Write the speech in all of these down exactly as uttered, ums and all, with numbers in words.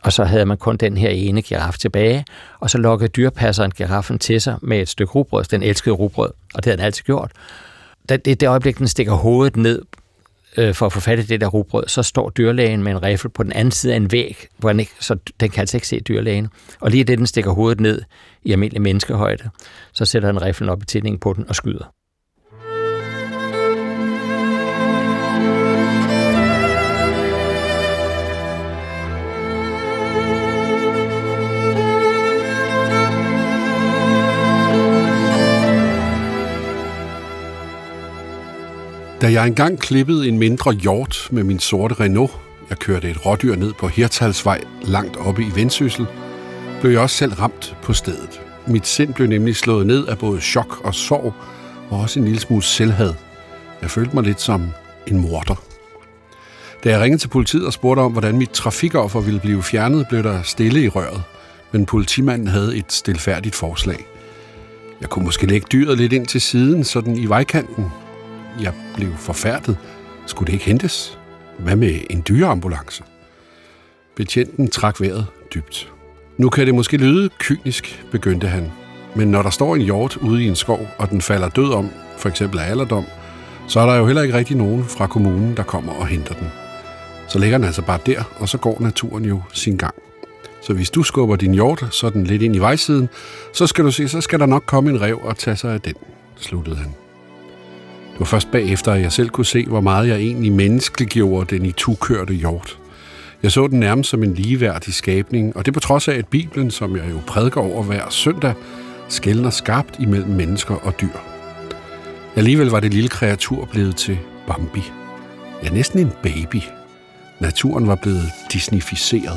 og så havde man kun den her ene giraf tilbage, og så lokkede dyrepasseren giraffen til sig med et stykke rugbrød. Den elskede rugbrød, og det havde den altid gjort. Det er det øjeblik, den stikker hovedet ned øh, for at få fat i det der rugbrød, så står dyrlægen med en riffel på den anden side af en væg, hvor den ikke, så den kan altså ikke se dyrlægen. Og lige det, den stikker hovedet ned i almindelig menneskehøjde, så sætter den riffelen op i tændingen på den og skyder. Da jeg engang klippede en mindre hjort med min sorte Renault, jeg kørte et rådyr ned på Hirtshalsvej langt oppe i Vendsyssel, blev jeg også selv ramt på stedet. Mit sind blev nemlig slået ned af både chok og sorg, og også en lille smule selvhad. Jeg følte mig lidt som en morder. Da jeg ringede til politiet og spurgte om, hvordan mit trafikoffer ville blive fjernet, blev der stille i røret, men politimanden havde et stilfærdigt forslag. Jeg kunne måske lægge dyret lidt ind til siden, sådan i vejkanten. Jeg blev forfærdet. Skulle det ikke hentes? Hvad med en dyreambulance? Betjenten trak vejret dybt. Nu kan det måske lyde kynisk, begyndte han. Men når der står en hjort ude i en skov, og den falder død om, for eksempel af alderdom, så er der jo heller ikke rigtig nogen fra kommunen, der kommer og henter den. Så ligger den altså bare der, og så går naturen jo sin gang. Så hvis du skubber din hjort sådan lidt ind i vejsiden, så skal du se, så skal der nok komme en ræv og tage sig af den, sluttede han. Det var først bagefter, at jeg selv kunne se, hvor meget jeg egentlig menneskeliggjorde den itukørte hjort. Jeg så den nærmest som en ligeværdig skabning, og det på trods af, at Bibelen, som jeg jo prædiker over hver søndag, skelner skarpt imellem mennesker og dyr. Alligevel var det lille kreatur blevet til Bambi. Ja, næsten en baby. Naturen var blevet disneyficeret.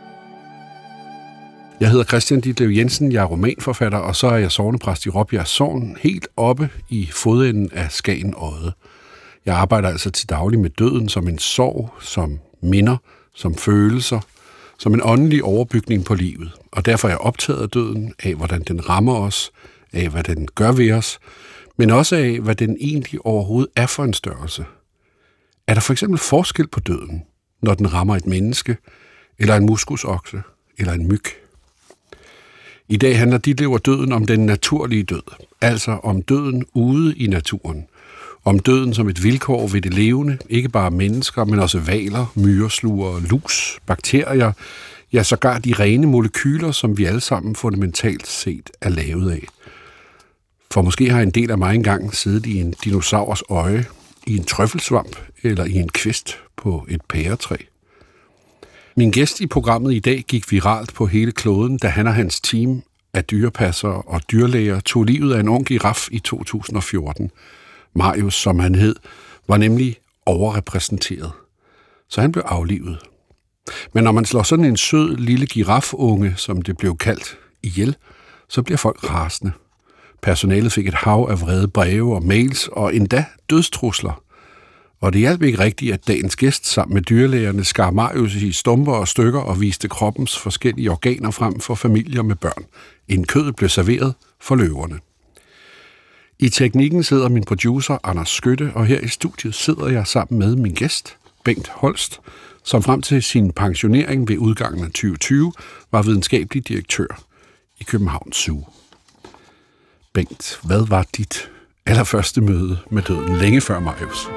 Jeg hedder Christian Ditlev Jensen, jeg er romanforfatter, og så er jeg sognepræst i Råbjerg Sogn, helt oppe i fodenden af Skagen Odde. Jeg arbejder altså til daglig med døden som en sorg, som minder, som følelser, som en åndelig overbygning på livet. Og derfor er jeg optaget af døden, af hvordan den rammer os, af hvad den gør ved os, men også af, hvad den egentlig overhovedet er for en størrelse. Er der for eksempel forskel på døden, når den rammer et menneske, eller en muskusokse, eller en myg? I dag handler Ditlev og døden om den naturlige død, altså om døden ude i naturen. Om døden som et vilkår ved det levende, ikke bare mennesker, men også hvaler, myresluger, lus, bakterier, ja sågar de rene molekyler, som vi alle sammen fundamentalt set er lavet af. For måske har en del af mig engang siddet i en dinosaurs øje, i en trøffelsvamp eller i en kvist på et pæretræ. Min gæst i programmet i dag gik viralt på hele kloden, da han og hans team af dyrepassere og dyrlæger tog livet af en ung giraf i to tusind og fjorten. Marius, som han hed, var nemlig overrepræsenteret, så han blev aflivet. Men når man slår sådan en sød lille girafunge, som det blev kaldt, ihjel, så bliver folk rasende. Personalet fik et hav af vrede breve og mails og endda dødstrusler. Og det hjalp ikke rigtigt, at dagens gæst sammen med dyrlægerne skar Marius i stumper og stykker og viste kroppens forskellige organer frem for familier med børn, inden kødet blev serveret for løverne. I teknikken sidder min producer Anders Skytte, og her i studiet sidder jeg sammen med min gæst, Bengt Holst, som frem til sin pensionering ved udgangen af tyve tyve var videnskabelig direktør i Københavns Zoo. Bengt, hvad var dit allerførste møde med døden længe før Marius?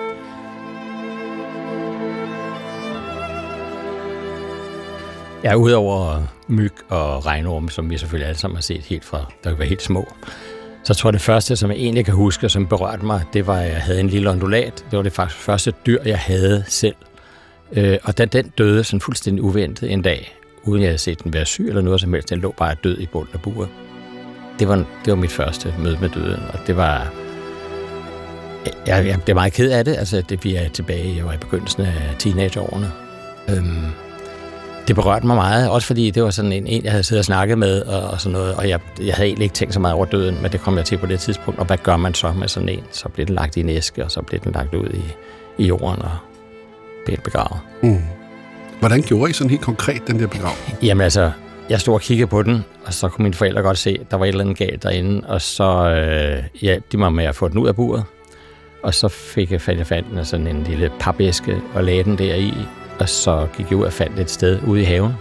Ja, udover myg og regnorme, som vi selvfølgelig alle sammen har set helt fra, da vi var helt små, så tror jeg det første, som jeg egentlig kan huske, som berørte mig, det var, at jeg havde en lille ondulat. Det var det faktisk første dyr, jeg havde selv. Øh, og da den døde sådan fuldstændig uventet en dag, uden jeg havde set den være syg eller noget som helst, den lå bare død i bunden af buret. Det var, det var mit første møde med døden, og det var... Jeg, jeg blev meget ked af det, altså det, vi er tilbage, jeg var i begyndelsen af teenageårene. Øhm, Det berørte mig meget, også fordi det var sådan en, en jeg havde siddet og snakket med, og, og sådan noget, og jeg, jeg havde egentlig ikke tænkt så meget over døden, men det kom jeg til på det tidspunkt, og hvad gør man så med sådan en? Så bliver den lagt i en æske, og så bliver den lagt ud i, i jorden og pænt begravet. Mm. Hvordan gjorde I sådan helt konkret den der begravelse? Jamen altså, jeg stod og kiggede på den, og så kunne mine forældre godt se, at der var et eller andet galt derinde, og så øh, hjalp de mig med at få den ud af buret, og så fik jeg fandt jeg sådan en lille papæske og lagde den der i, og så gik jeg ud og fandt et sted ude i haven,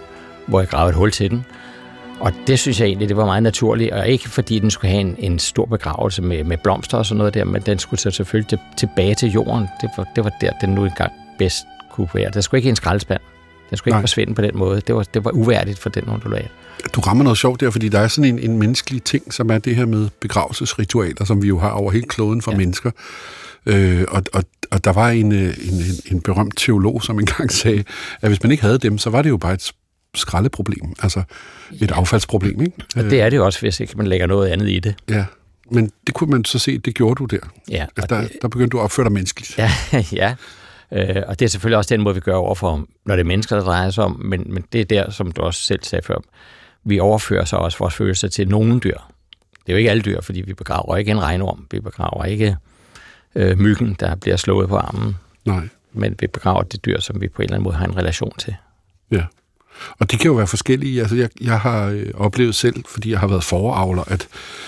hvor jeg gravede et hul til den. Og det synes jeg egentlig, det var meget naturligt, og ikke fordi den skulle have en, en stor begravelse med, med blomster og sådan noget der, men den skulle så selvfølgelig til, tilbage til jorden. Det var, det var der, den nu engang bedst kunne være. Der skulle ikke en skraldespand. Den skulle ikke Nej. forsvinde på den måde. Det var, det var uværdigt for den undulat. Du rammer noget sjovt der, fordi der er sådan en, en menneskelig ting, som er det her med begravelsesritualer, som vi jo har over hele kloden for ja. mennesker. Øh, og, og, og der var en, en, en berømt teolog, som engang sagde, at hvis man ikke havde dem, så var det jo bare et skraldeproblem, altså et affaldsproblem, ikke? Og det er det jo også, hvis ikke man lægger noget andet i det. Ja, men det kunne man så se, det gjorde du der. Ja. Altså, der, det, der begyndte du at opføre dig menneskeligt. Ja, ja. Øh, og det er selvfølgelig også den måde, vi gør overfor, når det er mennesker, der drejer sig om, men, men det er der, som du også selv sagde før, vi overfører så også vores følelser til nogle dyr. Det er jo ikke alle dyr, fordi vi begraver ikke en regnorm, vi begraver ikke øh, myggen, der bliver slået på armen. Nej. Men vi begraver det dyr, som vi på en eller anden måde har en relation til. Ja. Og det kan jo være forskellige. Altså, jeg, jeg har øh, oplevet selv, fordi jeg har været foravler, at,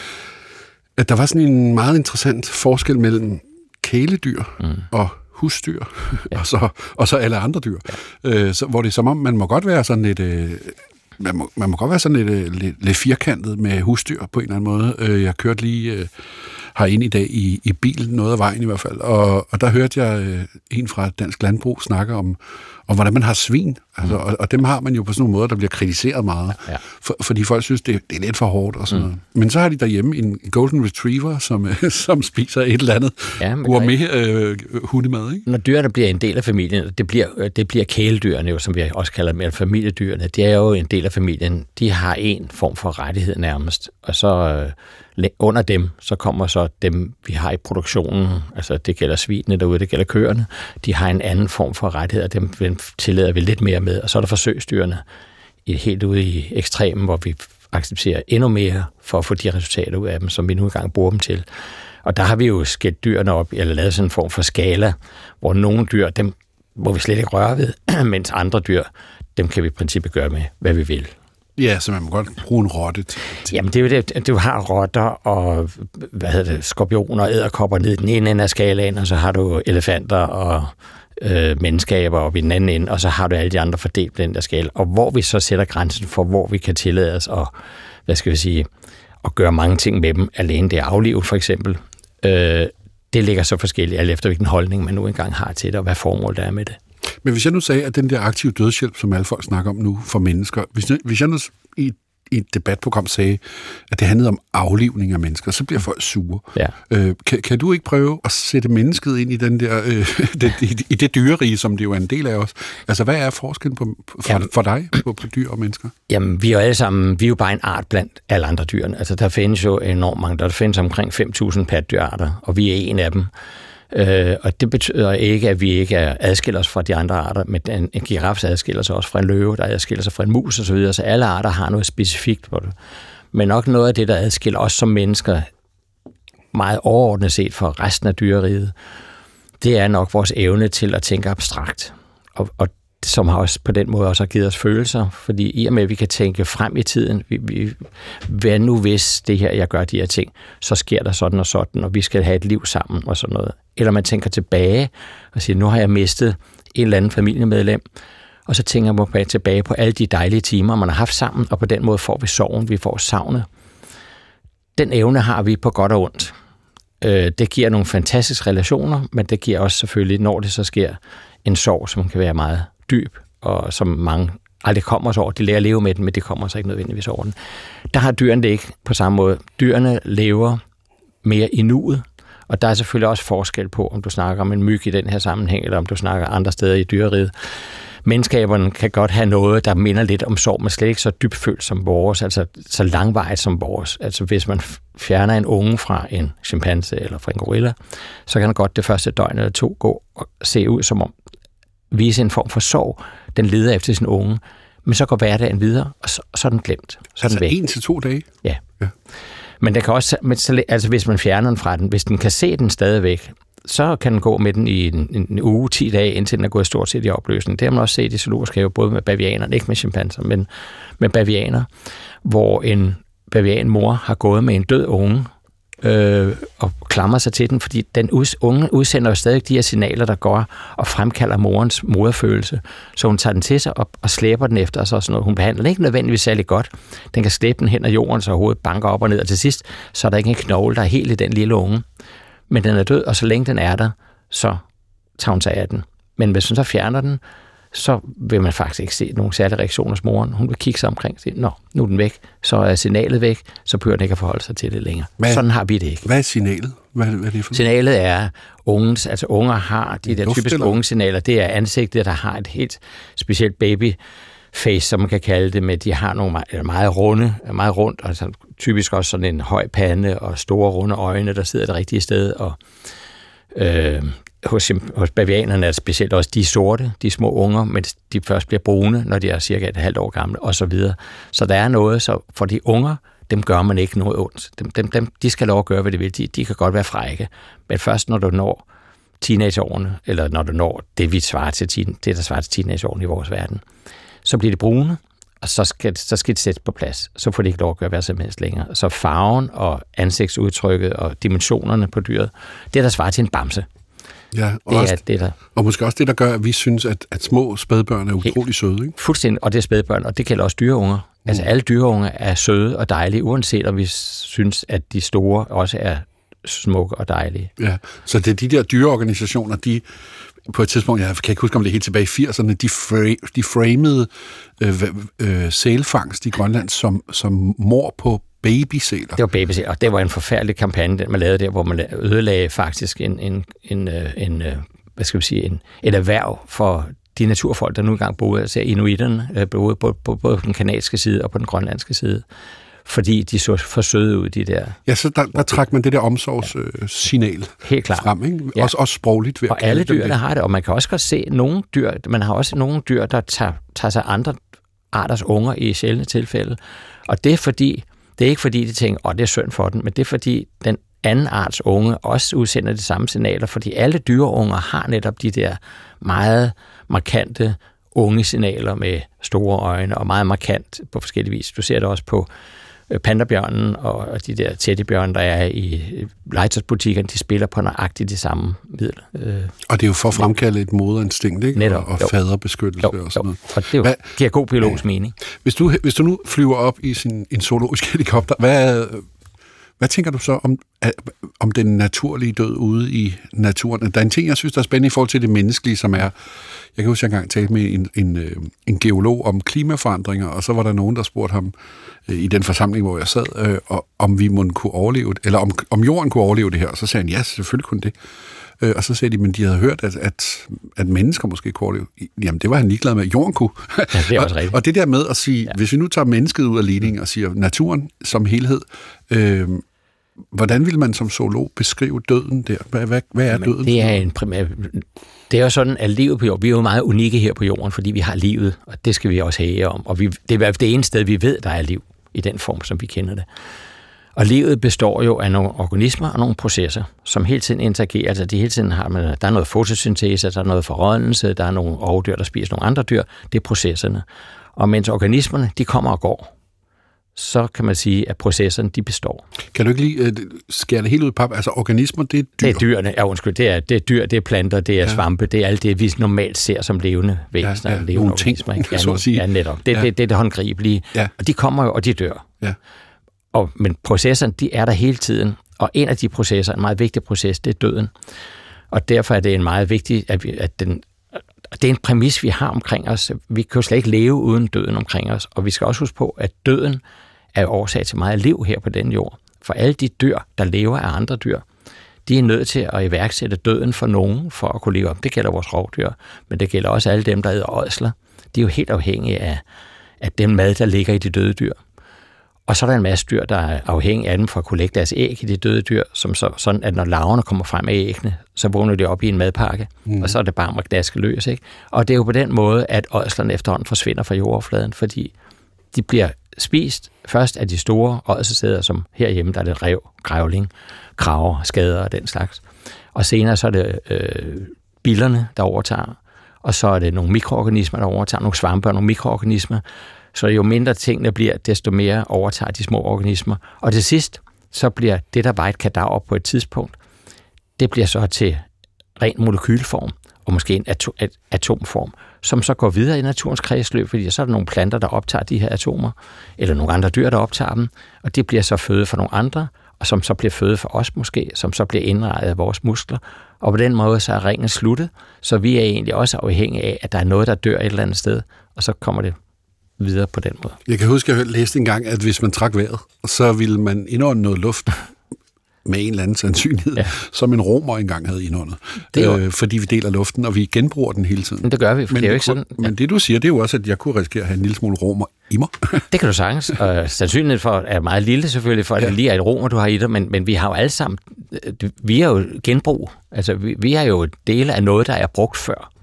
at der var sådan en meget interessant forskel mellem kæledyr mm. og husdyr, ja. og, så, og så alle andre dyr. Ja. Øh, så, hvor det er som om, man må godt være sådan lidt... Øh, man, må, man må godt være sådan lidt, øh, lidt, lidt firkantet med husdyr på en eller anden måde. Øh, jeg kørte lige... Øh, herinde i dag i, i bilen, noget af vejen i hvert fald, og, og der hørte jeg øh, en fra Dansk Landbrug snakke om, om hvordan man har svin, altså, mm. og, og dem har man jo på sådan nogle måder, der bliver kritiseret meget, ja. for, fordi folk synes, det, det er lidt for hårdt og sådan mm. noget. Men så har de derhjemme en Golden Retriever, som, øh, som spiser et eller andet ja, gourmet øh, hundemad, ikke? Når dyrene bliver en del af familien, det bliver, det bliver kæledyrene jo, som vi også kalder dem, familiedyrene, det er jo en del af familien, de har en form for rettighed nærmest, og så øh, under dem, så kommer så dem, vi har i produktionen, altså det gælder svinene derude, det gælder køerne, de har en anden form for rettigheder, dem tillader vi lidt mere med, og så er der forsøgsdyrene helt ude i ekstremen, hvor vi accepterer endnu mere for at få de resultater ud af dem, som vi nu engang bruger dem til. Og der har vi jo skilt dyrene op, eller lavet sådan en form for skala, hvor nogle dyr, dem må vi slet ikke røre ved, mens andre dyr, dem kan vi i princippet gøre med, hvad vi vil. Ja, så man må godt bruge en rotte til... Jamen, det er jo det. Du har rotter og hvad hedder det, skorpioner og edderkopper ned i den ene ende af skalaen, og så har du elefanter og øh, menneskeaber op i den anden ende, og så har du alle de andre fordelt på den der skala. Og hvor vi så sætter grænsen for, hvor vi kan tillade os at, hvad skal vi sige, at gøre mange ting med dem, alene det afliv for eksempel, øh, det ligger så forskelligt, alt efter hvilken holdning man nu engang har til det, og hvad formål der er med det. Men hvis jeg nu sagde, at den der aktive dødshjælp, som alle folk snakker om nu for mennesker, hvis jeg, hvis jeg nu i, i et debatprogram sagde, at det handlede om aflivning af mennesker, så bliver folk sure. Ja. Øh, kan, kan du ikke prøve at sætte mennesket ind i, den der, øh, det, i, i det dyrerige, som det jo er en del af os? Altså, hvad er forskellen på, for, jamen, for dig på, på dyr og mennesker? Jamen, vi er jo alle sammen, vi er jo bare en art blandt alle andre dyrene. Altså, der findes jo enormt mange, der findes omkring fem tusind patdyrarter, og vi er en af dem. Øh, og det betyder ikke, at vi ikke er adskiller os fra de andre arter, men en, en giraf adskiller sig også fra en løve, der adskiller sig fra en mus og så videre, så alle arter har noget specifikt på det. Men nok noget af det, der adskiller os som mennesker meget overordnet set for resten af dyreriget, det er nok vores evne til at tænke abstrakt, og, og som har også på den måde også har givet os følelser, fordi i og med, at vi kan tænke frem i tiden, vi, vi, hvad nu hvis det her, jeg gør de her ting, så sker der sådan og sådan, og vi skal have et liv sammen og sådan noget. Eller man tænker tilbage og siger, nu har jeg mistet en eller anden familiemedlem, og så tænker man tilbage på alle de dejlige timer, man har haft sammen, og på den måde får vi sorgen, vi får savnet. Den evne har vi på godt og ondt. Det giver nogle fantastiske relationer, men det giver også selvfølgelig, når det så sker, en sorg, som kan være meget dyb, og som mange aldrig kommer så over. De lærer at leve med den, men det kommer så ikke nødvendigvis over den. Der har dyrene det ikke på samme måde. Dyrene lever mere i nuet, og der er selvfølgelig også forskel på, om du snakker om en myg i den her sammenhæng, eller om du snakker andre steder i dyreriget. Menneskaberne kan godt have noget, der minder lidt om sorg, men slet ikke så dybfølt som vores, altså så langvejt som vores. Altså hvis man fjerner en unge fra en chimpanse eller fra en gorilla, så kan det godt det første døgn eller to gå og se ud som om vise en form for sorg. Den leder efter sin unge, men så går hverdagen videre, og så, så er den glemt. Så er den altså væk. en til to dage? Ja. ja. Men det kan også, altså hvis man fjerner den fra den, hvis den kan se den stadigvæk, så kan den gå med den i en, en uge, ti dage, indtil den er gået stort set i opløsning. Det har man også set i zoologisk have, både med bavianerne, ikke med chimpanser, men med bavianer, hvor en bavianmor har gået med en død unge, øh, og klamrer sig til den, fordi den us, unge udsender jo stadig de her signaler, der går og fremkalder morens moderfølelse. Så hun tager den til sig og, og slæber den efter sig og sådan noget. Hun behandler den ikke nødvendigvis særlig godt. Den kan slæbe den hen ad jorden, så hovedet banker op og ned, og til sidst, så er der ikke en knogle, der er helt i den lille unge. Men den er død, og så længe den er der, så tager hun sig af den. Men hvis hun så fjerner den, så vil man faktisk ikke se nogen særlige reaktioner hos moren. Hun vil kigge sig omkring og sige, nå, nu er den væk, så er signalet væk, så behøver den ikke at forholde sig til det længere. Hvad, Sådan har vi det ikke. Hvad er signalet? Hvad, hvad er det for? Signalet er, ungens, altså unger har de der typiske ungesignaler, det er ansigtet, der har et helt specielt babyface, som man kan kalde det, men de har nogle meget, meget runde, meget rundt, altså typisk også sådan en høj pande og store runde øjne, der sidder det rigtige sted, og øh, Hos, hos bavianerne er det specielt også de sorte, de små unger, men de først bliver brune, når de er cirka et halvt år gamle, og så videre. Så der er noget, så for de unger, dem gør man ikke noget ondt. Dem, dem, dem, de skal lov at gøre, hvad de vil. De, de kan godt være frække, men først når du når teenageårene, eller når du når det, vi svarer til, det, der svarer til teenageårene i vores verden, så bliver det brune, og så skal, så skal det sættes på plads. Så får de ikke lov at gøre hvad som helst længere. Så farven og ansigtsudtrykket og dimensionerne på dyret, det er der svarer til en bamse. Ja, og, det også, er det, der... og måske også det, der gør, at vi synes, at, at små spædbørn er utrolig søde, ikke? Fuldstændig, og det er spædbørn, og det gælder også dyreunger. Mm. Altså alle dyreunger er søde og dejlige, uanset om vi synes, at de store også er smukke og dejlige. Ja, så det er de der dyreorganisationer, de på et tidspunkt, jeg kan ikke huske, om det er helt tilbage i firserne, de, fra, de framede øh, øh, sælfangst i Grønland som, som mor på babysæler. Det var babysæler, og det var en forfærdelig kampagne, den man lavede der, hvor man ødelagde faktisk en, en, en, en hvad skal vi sige, en, et erhverv for de naturfolk, der nu engang boede, altså inuiterne, boede både på, på den kanadiske side og på den grønlandske side, fordi de så for søde ud, de der... Ja, så der, der trak man det der omsorgssignal helt klart frem, ikke? Ja. Også, også sprogligt. Ved og alle dyr, der har det, og man kan også godt se nogle dyr, man har også nogle dyr, der tager, tager sig andre arters unger i sjældne tilfælde, og det er fordi, det er ikke fordi, de tænker, åh, det er synd for den, men det er fordi, den anden arts unge også udsender de samme signaler, fordi alle dyreunger har netop de der meget markante unge signaler med store øjne, og meget markant på forskellige vis. Du ser det også på pandabjørnen og de der teddybjørne, der er i legetøjsbutikkerne, de spiller på nøjagtigt de samme middel. Og det er jo for at fremkalde et moderinstinkt, ikke? Netop, og, og faderbeskyttelse jo, og sådan noget. Og det jo, hvad, giver god biologisk ja. mening. Hvis du, hvis du nu flyver op i sin, en zoologisk helikopter, hvad, hvad tænker du så om, om den naturlige død ude i naturen? Der er en ting, jeg synes, der er spændende i forhold til det menneskelige, som er, jeg kan huske, jeg engang talte med en, en, en geolog om klimaforandringer, og så var der nogen, der spurgte ham øh, i den forsamling, hvor jeg sad, øh, og, om vi måtte kunne overleve, eller om, om jorden kunne overleve det her. Og så sagde han, ja, selvfølgelig kunne det. Øh, og så sagde de, men de havde hørt, at, at, at mennesker måske kunne overleve. Jamen, det var han ligeglad med. Jorden kunne. Ja, det er også rigtigt. og, og det der med at sige, ja. hvis vi nu tager mennesket ud af ligningen og siger naturen som helhed, øh, hvordan vil man som zoolog beskrive døden der? Hvad, hvad, hvad er døden? Det er en primær... Det er jo sådan, at livet på jorden, vi er jo meget unikke her på jorden, fordi vi har livet, og det skal vi også have om. Og vi, det er det ene sted, vi ved, der er liv i den form, som vi kender det. Og livet består jo af nogle organismer og nogle processer, som hele tiden interagerer. Altså, de hele tiden har man, der er noget fotosyntese, der er noget forrådnelse, der er nogle rovdyr, der spiser nogle andre dyr. Det er processerne. Og mens organismerne, de kommer og går, så kan man sige, at processerne, de består. Kan du ikke lige uh, skære det helt ud i pap? Altså, organismer, det er dyr? Det er dyrene. Ja, undskyld. Det er, det er dyr, det er planter, det er ja. svampe, det er alt det, vi normalt ser som levende væsener. Ja, ja. Levende nogle ting, ja, så at sige. Ja, netop. Det, ja. det, det er det håndgribelige. Ja. Og de kommer jo, og de dør. Ja. Og, men processerne, de er der hele tiden. Og en af de processer, en meget vigtig proces, det er døden. Og derfor er det en meget vigtig, at, vi, at den det er en præmis, vi har omkring os. Vi kan jo slet ikke leve uden døden omkring os. Og vi skal også huske på, at døden er årsag til meget liv her på den jord. For alle de dyr, der lever af andre dyr, de er nødt til at iværksætte døden for nogen, for at kunne leve op. Det gælder vores rovdyr, men det gælder også alle dem, der æder ådsler. De er jo helt afhængige af, af den mad, der ligger i de døde dyr. Og så er der en masse dyr, der er afhængige af dem for at kunne lægge deres æg i de døde dyr, som så, sådan at når larverne kommer frem af æggene, så vågner de op i en madpakke, mm. og så er det bare at gnaske løs, ikke? Og det er jo på den måde, at ådslerne efterhånden forsvinder fra jordoverfladen, fordi de bliver spist først af de store ådselsæder, som herhjemme, der er det rev, grævling, kraver, skader og den slags. Og senere så er det øh, billerne, der overtager, og så er det nogle mikroorganismer, der overtager, nogle svampe og nogle mikroorganismer. Så jo mindre tingene bliver, desto mere overtager de små organismer. Og til sidst, så bliver det, der var et kadaver på et tidspunkt, det bliver så til ren molekylform, og måske en atom, atomform, som så går videre i naturens kredsløb, fordi så er der nogle planter, der optager de her atomer, eller nogle andre dyr, der optager dem, og det bliver så føde for nogle andre, og som så bliver føde for os måske, som så bliver indrettet af vores muskler, og på den måde så er ringen sluttet, så vi er egentlig også afhængige af, at der er noget, der dør et eller andet sted, og så kommer det videre på den måde. Jeg kan huske, at jeg læste engang, at hvis man trak vejret, så ville man indånde noget luft med en eller anden sandsynlighed, ja. Som en romer engang havde indåndet. Øh, fordi vi deler luften, og vi genbruger den hele tiden. Men det gør vi, for men det er jo ikke sådan... Ja. Men det, du siger, det er jo også, at jeg kunne risikere at have en lille smule romer i mig. Det kan du sagtens, og sandsynligheden for er meget lille selvfølgelig, for at ja. Det lige er et romer, du har i dig, men, men vi har jo alle sammen... Vi er jo genbrug. Altså, vi, vi er jo dele af noget, der er brugt før.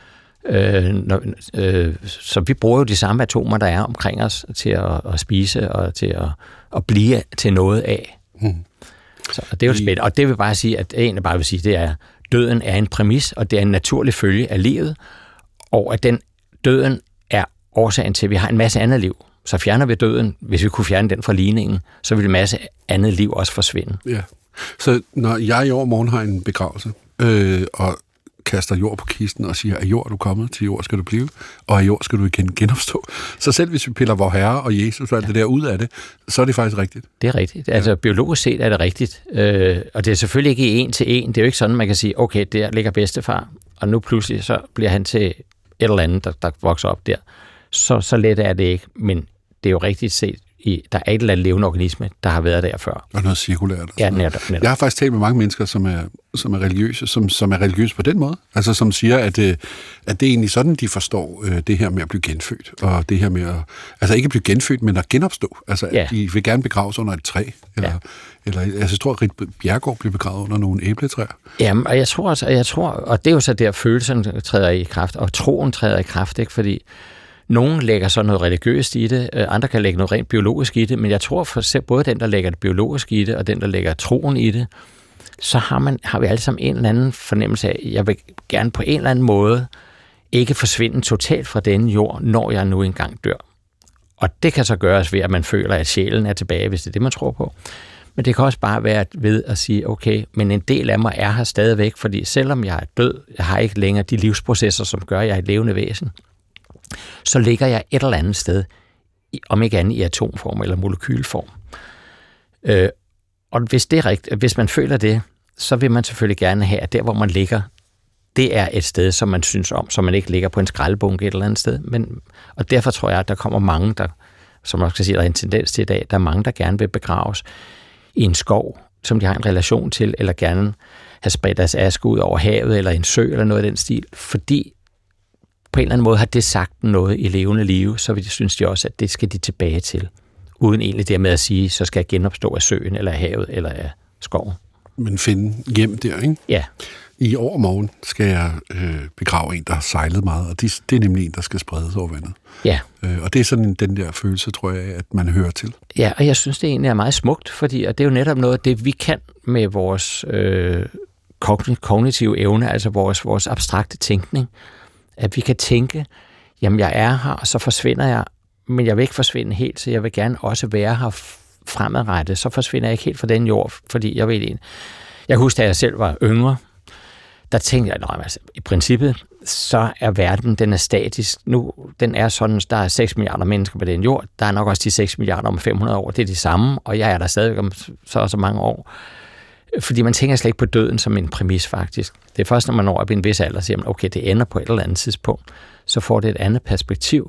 Øh, når, øh, så vi bruger jo de samme atomer, der er omkring os, til at, at spise og til at, at blive til noget af. Hmm. Så, og det er jo spændende. Og det vil bare sige, at egentlig bare vil sige, det er, døden er en præmis, og det er en naturlig følge af livet, og at den døden er årsagen til, at vi har en masse andet liv. Så fjerner vi døden, hvis vi kunne fjerne den fra ligningen, så vil en masse andet liv også forsvinde. Ja. Så når jeg i overmorgen har en begravelse, øh, og kaster jord på kisten og siger, at jord er du kommet, til jord skal du blive, og af jord skal du igen genopstå. Så selv hvis vi piller vor Herre og Jesus og alt ja. Det der ud af det, så er det faktisk rigtigt. Det er rigtigt. Altså ja. Biologisk set er det rigtigt. Øh, og det er selvfølgelig ikke en til en. Det er jo ikke sådan, man kan sige, okay, der ligger bedstefar, og nu pludselig så bliver han til et eller andet, der, der vokser op der. Så, så let er det ikke, men det er jo rigtigt set. I, der er et eller andet levende organisme, der har været der før. Og noget cirkulært. Ja, netop, netop. Jeg har faktisk talt med mange mennesker, som er, som er religiøse, som, som er religiøse på den måde. Altså som siger, at, at det er egentlig sådan, de forstår uh, det her med at blive genfødt. Og det her med at, altså ikke at blive genfødt, men at genopstå. Altså ja. At de vil gerne begraves under et træ. Eller, ja. eller altså, jeg tror, at Rit Bjerregaard blev begravet under nogle æbletræer. Jamen, og jeg tror også, og jeg tror, og det er jo så der, følelsen træder i kraft, og troen træder i kraft, ikke? Fordi nogen lægger så noget religiøst i det, andre kan lægge noget rent biologisk i det, men jeg tror for både den, der lægger det biologiske i det, og den, der lægger troen i det, så har, man, har vi alle sammen en eller anden fornemmelse af, at jeg vil gerne på en eller anden måde ikke forsvinde totalt fra denne jord, når jeg nu engang dør. Og det kan så gøres ved, at man føler, at sjælen er tilbage, hvis det er det, man tror på. Men det kan også bare være ved at sige, okay, men en del af mig er her stadigvæk, fordi selvom jeg er død, jeg har ikke længere de livsprocesser, som gør, at jeg er et levende væsen, så ligger jeg et eller andet sted, om ikke andet i atomform eller molekylform. Øh, og hvis det er rigtigt, hvis man føler det, så vil man selvfølgelig gerne have, at der, hvor man ligger, det er et sted, som man synes om, så man ikke ligger på en skraldebunke et eller andet sted. Men, og derfor tror jeg, at der kommer mange, der, som man skal sige, der er en tendens til i dag, der er mange, der gerne vil begraves i en skov, som de har en relation til, eller gerne have spredt deres aske ud over havet, eller en sø, eller noget af den stil, fordi på en eller anden måde har det sagt noget i levende liv, så synes de også, at det skal de tilbage til. Uden egentlig det med at sige, så skal jeg genopstå af søen, eller af havet, eller af skoven. Men finde hjem der, ikke? Ja. I overmorgen skal jeg øh, begrave en, der har sejlet meget, og det, det er nemlig en, der skal spredes over vandet. Ja. Øh, og det er sådan den der følelse, tror jeg, at man hører til. Ja, og jeg synes, det egentlig er meget smukt, fordi og det er jo netop noget af det, vi kan med vores øh, kognitive evne, altså vores, vores abstrakte tænkning, at vi kan tænke, jamen jeg er her, og så forsvinder jeg, men jeg vil ikke forsvinde helt, så jeg vil gerne også være her fremadrettet. Så forsvinder jeg ikke helt fra den jord, fordi jeg vil egentlig... Jeg husker, da jeg selv var yngre, der tænkte jeg, nej, altså, i princippet, så er verden, den er statisk. Nu, den er sådan, der er seks milliarder mennesker på den jord, der er nok også de seks milliarder om fem hundrede år, det er de samme, og jeg er der stadig om så og så mange år. Fordi man tænker slet ikke på døden som en præmis, faktisk. Det er først, når man når op i en vis alder, siger man, okay, det ender på et eller andet tidspunkt, så får det et andet perspektiv.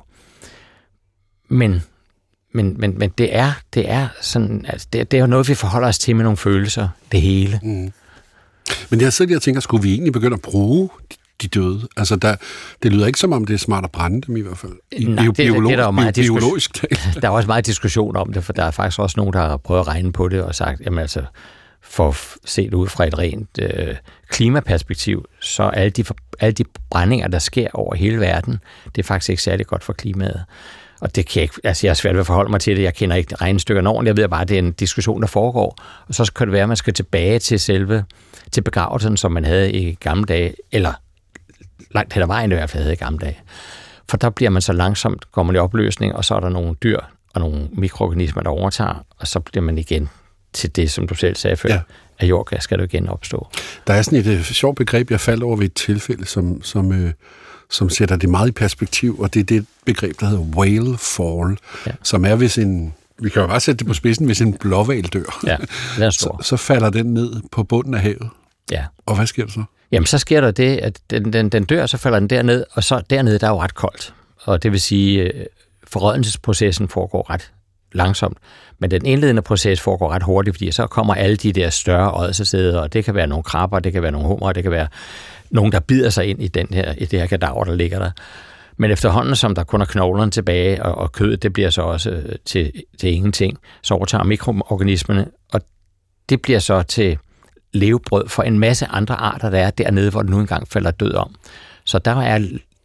Men, men, men, men det er, det er sådan, altså, det, det er jo noget, vi forholder os til med nogle følelser, det hele. Mm. Men jeg sidder lige og tænker, skulle vi egentlig begynde at bruge de døde? Altså, der, det lyder ikke som om, det er smart at brænde dem i hvert fald. I, Nej, det, biolog, det er der meget biologisk talt. Der er også meget diskussion om det, for der er faktisk også nogen, der har prøvet at regne på det og sagt, jamen altså, for at se det ud fra et rent øh, klimaperspektiv, så alle de, alle de brændinger, der sker over hele verden, det er faktisk ikke særlig godt for klimaet. Og det kan jeg ikke, altså jeg er svært ved at forholde mig til det, jeg kender ikke regnestykkerne ordentligt, jeg ved bare, at det er en diskussion, der foregår, og så kan det være, at man skal tilbage til selve, til begravelsen, som man havde i gamle dage, eller langt hen ad vejen i hvert fald havde i gamle dage. For der bliver man så langsomt, går man i opløsning, og så er der nogle dyr og nogle mikroorganismer, der overtager, og så bliver man igen til det, som du selv sagde før, ja. At jordgas skal du igen opstå. Der er sådan et uh, sjovt begreb, jeg faldt over ved et tilfælde, som, som, uh, som sætter det meget i perspektiv, og det er det begreb, der hedder whale fall, ja. Som er, hvis en, vi kan jo bare sætte det på spidsen, hvis en blåhval dør, ja, den er stor. så, så falder den ned på bunden af havet. Ja. Og hvad sker der så? Jamen, så sker der det, at den, den, den dør, så falder den derned, og så dernede, der er jo ret koldt. Og det vil sige, forrådnelsesprocessen foregår ret langsomt. Men den indledende proces foregår ret hurtigt, fordi så kommer alle de der større ådsesteder, og det kan være nogle krabber, det kan være nogle hummer, det kan være nogen, der bider sig ind i, den her, i det her kadaver, der ligger der. Men efterhånden, som der kun er knoglerne tilbage, og, og kødet, det bliver så også til, til ingenting, så overtager mikroorganismerne, og det bliver så til levebrød for en masse andre arter, der er dernede, hvor den nu engang falder død om. Så der er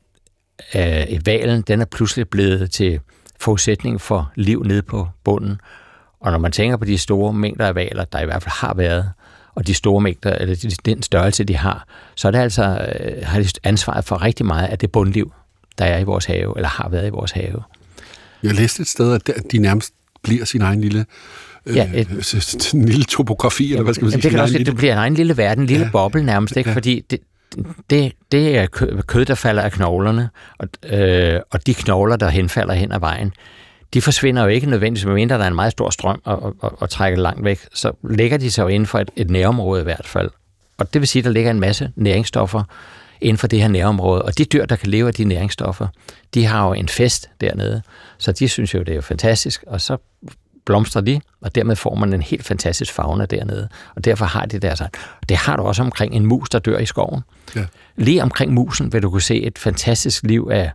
øh, hvalen, den er pludselig blevet til forudsætning for liv nede på bunden. Og når man tænker på de store mængder af hvaler, der i hvert fald har været, og de store mængder, eller den størrelse, de har, så er det altså, øh, har de ansvaret for rigtig meget af det bundliv, der er i vores have, eller har været i vores have. Jeg læste et sted, at de nærmest bliver sin egen lille Ja, et, øh, en lille topografi, eller hvad skal man sige? Det kan også, lille... det bliver en egen lille verden, en lille ja, boble nærmest, ikke? Ja. Fordi det, det, det er kød, der falder af knoglerne, og, øh, og de knogler, der henfalder hen ad vejen, de forsvinder jo ikke nødvendigvis, medmindre der er en meget stor strøm og, og, og, og trækker langt væk. Så ligger de sig jo inden for et, et nærområde i hvert fald. Og det vil sige, at der ligger en masse næringsstoffer inden for det her nærområde. Og de dyr, der kan leve af de næringsstoffer, de har jo en fest dernede. Så de synes jo, det er jo fantastisk. Og så blomstrer de, og dermed får man en helt fantastisk fauna dernede. Og derfor har de der sagt. Det har du også omkring en mus, der dør i skoven. Ja. Lige omkring musen vil du kunne se et fantastisk liv af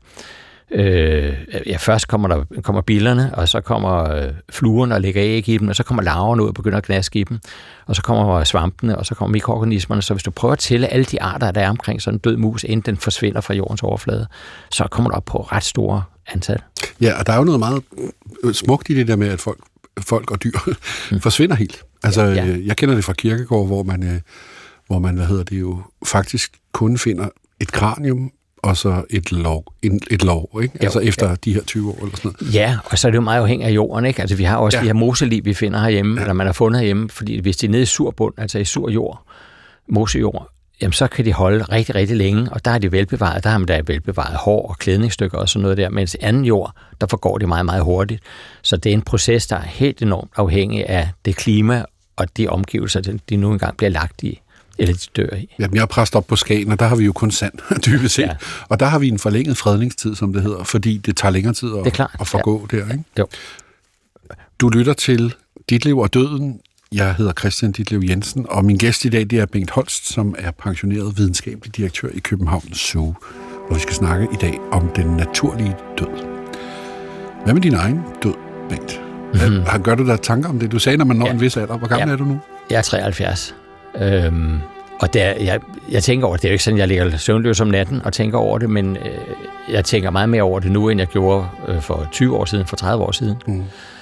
Øh, ja, først kommer der kommer billerne, og så kommer øh, fluerne og lægger æg i dem, og så kommer larverne ud og begynder at knaske i dem, og så kommer svampene, og så kommer mikroorganismerne. Så hvis du prøver at tælle alle de arter, der er omkring sådan en død mus, inden den forsvinder fra jordens overflade, så kommer du op på ret store antal. Ja, og der er jo noget meget smukt i det der med, at folk, folk og dyr mm. forsvinder helt. Altså, ja. Jeg kender det fra Kierkegaard, hvor man, hvor man, hvad hedder det jo, faktisk kun finder et kranium, og så et lov, en, et lov, ikke? Jo, altså efter ja. de her tyve år eller sådan noget. Ja, og så er det jo meget afhængigt af jorden, ikke? Altså vi har også ja. de her moseliv, vi finder herhjemme, ja. eller man har fundet herhjemme, fordi hvis de er nede i sur bund, altså i sur jord, mosejord, jamen så kan de holde rigtig, rigtig længe, og der er de velbevaret, der har man da velbevaret hår og klædningsstykker og sådan noget der, mens i anden jord, der forgår de meget, meget hurtigt. Så det er en proces, der er helt enormt afhængig af det klima og de omgivelser, de nu engang bliver lagt i. Eller de dør i. Jamen, jeg er præst op på Skagen, og der har vi jo kun sand, dybest set. Ja. Og der har vi en forlænget fredningstid, som det hedder, fordi det tager længere tid at, at forgå ja. der, ikke? Jo. Du lytter til Dit Liv og Døden. Jeg hedder Christian Ditlev Jensen, og min gæst i dag, det er Bengt Holst, som er pensioneret videnskabelig direktør i København Zoo. Og vi skal snakke i dag om den naturlige død. Hvad med din egen død, Bengt? Mm-hmm. Gør du der tanker om det? Du sagde, når man når ja. en vis alder. Hvor gammel ja. er du nu? Jeg er treoghalvfjerds. Øhm, og der, jeg, jeg tænker over det, det er jo ikke sådan, jeg ligger søvnløs om natten og tænker over det, men øh, jeg tænker meget mere over det nu, end jeg gjorde øh, for tyve år siden, for tredive år siden. Mm.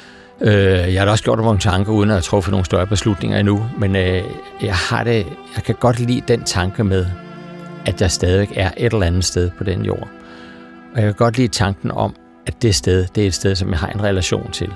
Øh, jeg har også gjort nogle tanker, uden at have truffet nogle større beslutninger endnu, men øh, jeg har det, jeg kan godt lide den tanke med, at jeg stadig er et eller andet sted på den jord. Og jeg kan godt lide tanken om, at det sted, det er et sted, som jeg har en relation til.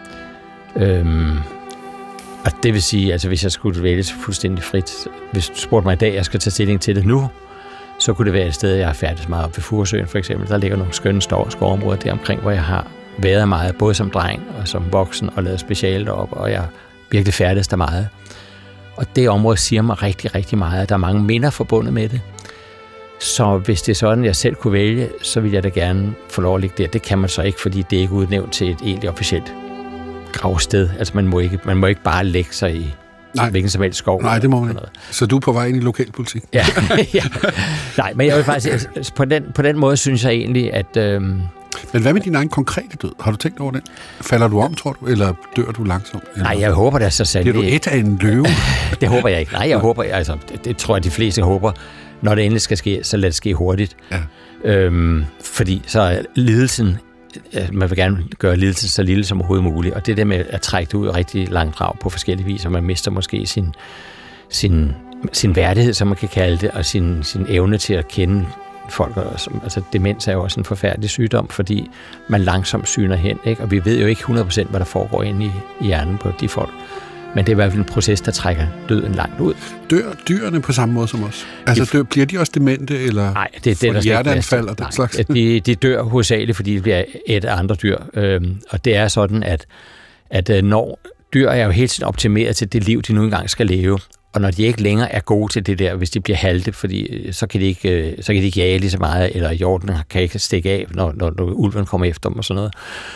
Øhm, Og det vil sige, altså hvis jeg skulle vælge fuldstændig frit, hvis du spurgte mig i dag, jeg skal tage stilling til det nu, så kunne det være et sted, jeg har færdig meget op ved Furesøen for eksempel. Der ligger nogle skønne skovområder der omkring, hvor jeg har været meget, både som dreng og som voksen, og lavet speciale deroppe, og jeg virkelig færdes der meget. Og det område siger mig rigtig, rigtig meget. Der er mange minder forbundet med det. Så hvis det er sådan, jeg selv kunne vælge, så vil jeg da gerne få lov at ligge der. Det kan man så ikke, fordi det er ikke udnævnt til et egentlig officielt gravsted. Altså man må ikke, man må ikke bare lægge sig i Nej. hvilken som helst skov. Nej, det må man ikke. Så du er på vej ind i lokalpolitik? Ja. ja. Nej, men jeg vil faktisk, på den, på den måde synes jeg egentlig, at... Øhm, men hvad med din egen konkrete død? Har du tænkt over den? Falder du om, tror du, eller dør du langsomt? Eller? Nej, jeg håber det er så sandt. Bliver du et af en løve? Det håber jeg ikke. Nej, jeg håber, altså, det, det tror jeg, de fleste håber. Når det endelig skal ske, så lad det ske hurtigt. Ja. Øhm, fordi så er lidelsen, man vil gerne gøre lidelsen så lille som overhovedet muligt, og det der med at trække det ud rigtig langt drag på forskellige vis, og man mister måske sin, sin, sin værdighed, som man kan kalde det, og sin, sin evne til at kende folk. Altså demens er jo også en forfærdelig sygdom, fordi man langsomt syner hen, ikke? Og vi ved jo ikke hundrede procent, hvad der foregår inde i, i hjernen på de folk. Men det er i hvert fald en proces, der trækker døden langt ud. Dør dyrene på samme måde som os? Altså, dør, bliver de også demente, eller nej, det, det, får de hjerteanfald og den slags? De, de dør hovedsageligt, fordi de bliver et af andre dyr. Øhm, og det er sådan, at, at når dyr er jo hele tiden optimeret til det liv, de nu engang skal leve, og når de ikke længere er gode til det der, hvis de bliver halte, fordi så kan de ikke, så kan de ikke jage lige så meget, eller hjorten kan ikke stikke af, når, når, når ulven kommer efter dem og sådan noget,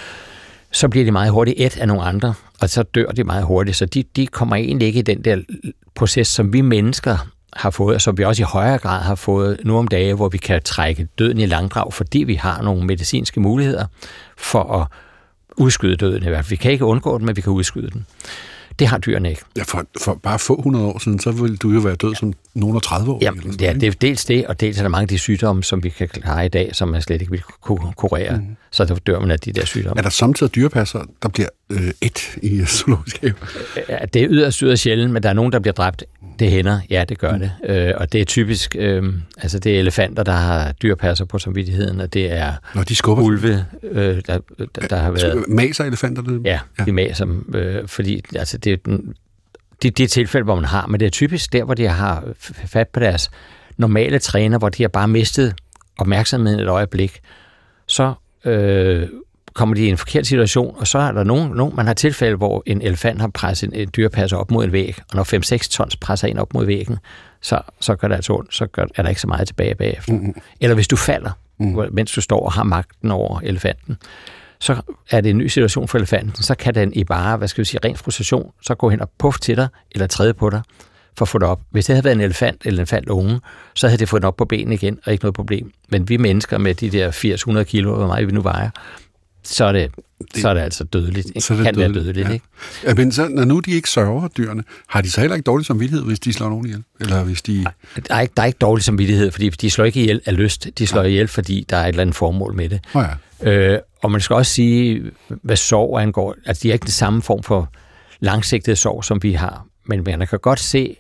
så bliver de meget hurtigt et af nogle andre, og så dør de meget hurtigt. Så de, de kommer egentlig ikke i den der proces, som vi mennesker har fået, og som vi også i højere grad har fået nu om dage, hvor vi kan trække døden i langdrag, fordi vi har nogle medicinske muligheder for at udskyde døden i hvert fald. Vi kan ikke undgå den, men vi kan udskyde den. Det har dyrene ikke. Ja, for, for bare få hundrede år siden, så ville du jo være død som nogen af tredive år. Jamen, eller sådan, ja, det er dels det, og dels er der mange af de sygdomme, som vi kan klare i dag, som man slet ikke vil kunne kurere. Mm. Så der dør man af de der sygdomme. Er der samtidig dyrepasser, der bliver øh, et i zoologisk have? Ja, det er yderst yderst sjældent, men der er nogen, der bliver dræbt. Det hænder, ja, det gør mm. det. Øh, og det er typisk, øh, altså det er elefanter, der har dyrepasser på samvittigheden, og det er Nå, de skubber ulve, øh, der, der, der har været... Maser elefanterne? Ja, ja, de maser, øh, fordi altså, det er den, de, de tilfælde, hvor man har, men det er typisk der, hvor de har fat på deres normale træner, hvor de har bare mistet opmærksomheden et øjeblik, så øh, kommer de i en forkert situation, og så er der nogen, nogen man har tilfælde, hvor en elefant har presset en, en dyrepasser op mod en væg, og når fem seks tons presser ind op mod væggen, så, så gør det altså ondt, så gør, er der ikke så meget tilbage bagefter. Mm-hmm. Eller hvis du falder, mm. mens du står og har magten over elefanten, så er det en ny situation for elefanten, så kan den i bare, hvad skal vi sige, ren frustration, så gå hen og puff til dig, eller træde på dig, for at få det op. Hvis det havde været en elefant eller en elefantunge, så havde det fået den op på benene igen, og ikke noget problem. Men vi mennesker med de der firs hundrede kilo, hvor meget vi nu vejer, så er det, det, så er det altså dødeligt. Så det kan dødeligt, være dødeligt, ja. ikke? Ja, men så, når nu de ikke sørger, dyrene, har de så heller ikke dårlig samvittighed, hvis de slår nogen ihjel? Eller hvis de... Nej, der er ikke, der er ikke dårlig samvittighed, fordi de slår ikke ihjel af lyst. De slår ja. ihjel, fordi der er et eller andet formål med det. Oh ja. øh, og man skal også sige, hvad sorg angår, at de er ikke den samme form for langsigtet sorg, som vi har. Men man kan godt se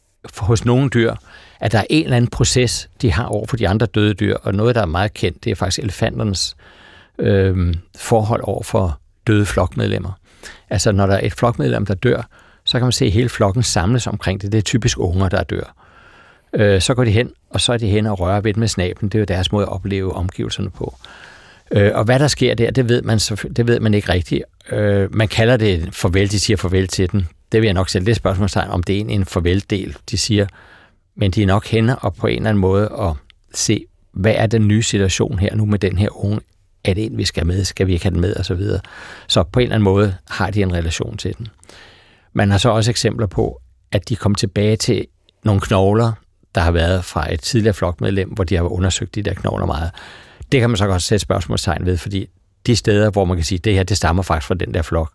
hos nogle dyr, at der er en eller anden proces, de har over for de andre døde dyr, og noget, der er meget kendt, det er faktisk elefanternes øh, forhold over for døde flokmedlemmer. Altså, når der er et flokmedlem, der dør, så kan man se, at hele flokken samles omkring det. Det er typisk unger, der dør. Øh, så går de hen, og så er de hen og rører ved med snablen. Det er jo deres måde at opleve omgivelserne på. Øh, og hvad der sker der, det ved man, det ved man ikke rigtigt. Øh, man kalder det farvel, de siger farvel til den. Det vil jeg nok sætte lidt spørgsmålstegn, om det er en, en farveldel, de siger. Men de er nok henne og på en eller anden måde at se, hvad er den nye situation her nu med den her unge? Er det en, vi skal med? Skal vi ikke have den med? Og så videre. Så på en eller anden måde har de en relation til den. Man har så også eksempler på, at de kom tilbage til nogle knogler, der har været fra et tidligere flokmedlem, hvor de har undersøgt de der knogler meget. Det kan man så godt sætte spørgsmålstegn ved, fordi de steder, hvor man kan sige, at det her, det stammer faktisk fra den der flok,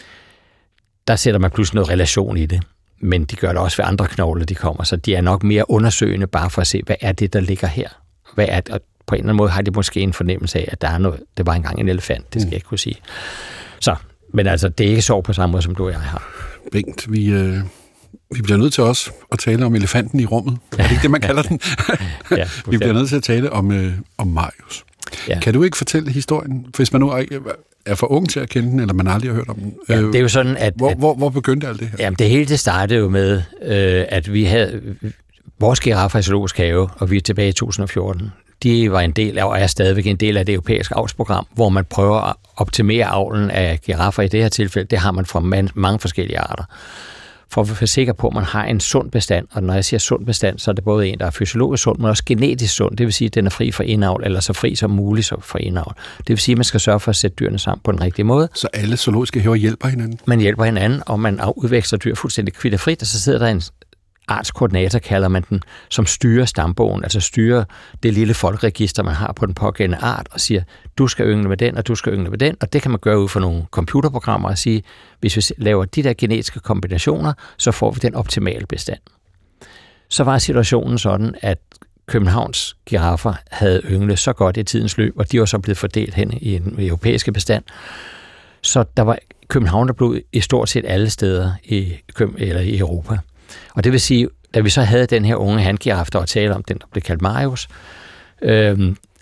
der sætter man pludselig noget relation i det. Men de gør det også ved andre knogler, de kommer. Så de er nok mere undersøgende, bare for at se, hvad er det, der ligger her? Hvad er det? Og på en eller anden måde har de måske en fornemmelse af, at der er noget, det var engang en elefant, det skal jeg ikke kunne sige. Så, men altså, det er ikke sorg på samme måde, som du og jeg har. Bengt, vi, øh, vi bliver nødt til også at tale om elefanten i rummet. Er det ikke det, man kalder den? Ja, vi bliver nødt til at tale om, øh, om Marius. Ja. Kan du ikke fortælle historien, hvis man nu er for ung til at kende den, eller man aldrig har hørt om den? Ja, det er jo sådan, at... Hvor, hvor, hvor begyndte alt det her? Jamen, det hele det startede jo med, øh, at vi havde vores giraffer i zoologisk have, og vi er tilbage i to tusind og fjorten. De var en del af, og er stadigvæk en del af det europæiske avlsprogram, hvor man prøver at optimere avlen af giraffer i det her tilfælde. Det har man fra man, mange forskellige arter. For at være sikker på, at man har en sund bestand, og når jeg siger sund bestand, så er det både en, der er fysiologisk sund, men også genetisk sund. Det vil sige, at den er fri for indavl, eller så fri som muligt for indavl. Det vil sige, at man skal sørge for at sætte dyrene sammen på den rigtige måde. Så alle zoologiske haver hjælper hinanden? Man hjælper hinanden, og man udveksler dyr fuldstændig kvitterfrit, og så sidder der en artskoordinator, kalder man den, som styrer stambogen, altså styrer det lille folkeregister, man har på den pågældende art, og siger, du skal yngle med den, og du skal yngle med den, og det kan man gøre ud fra nogle computerprogrammer og sige, hvis vi laver de der genetiske kombinationer, så får vi den optimale bestand. Så var situationen sådan, at Københavns giraffer havde ynglet så godt i tidens løb, og de var så blevet fordelt hen i en europæiske bestand. Så der var københavnerblod i stort set alle steder i, eller i Europa. Og det vil sige, da vi så havde den her unge hangiraf, der var tale om, den der blev kaldt Marius, øh,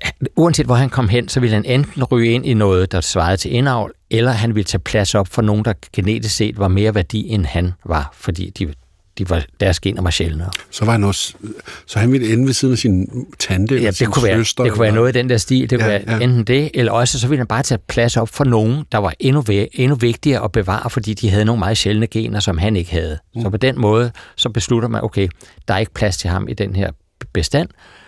uanset hvor han kom hen, så ville han enten ryge ind i noget, der svarede til indavl, eller han ville tage plads op for nogen, der genetisk set var mere værdi, end han var, fordi de, de var, deres gener var sjældnere. Så var han også, så han ville ende ved siden af sin tante eller ja, sin det kunne søster? Være, det kunne være noget i den der stil. Det kunne ja, være ja. enten det, eller også så ville han bare tage plads op for nogen, der var endnu, endnu vigtigere at bevare, fordi de havde nogle meget sjældne gener, som han ikke havde. Mm. Så på den måde, så beslutter man, okay, der er ikke plads til ham i den her bestand,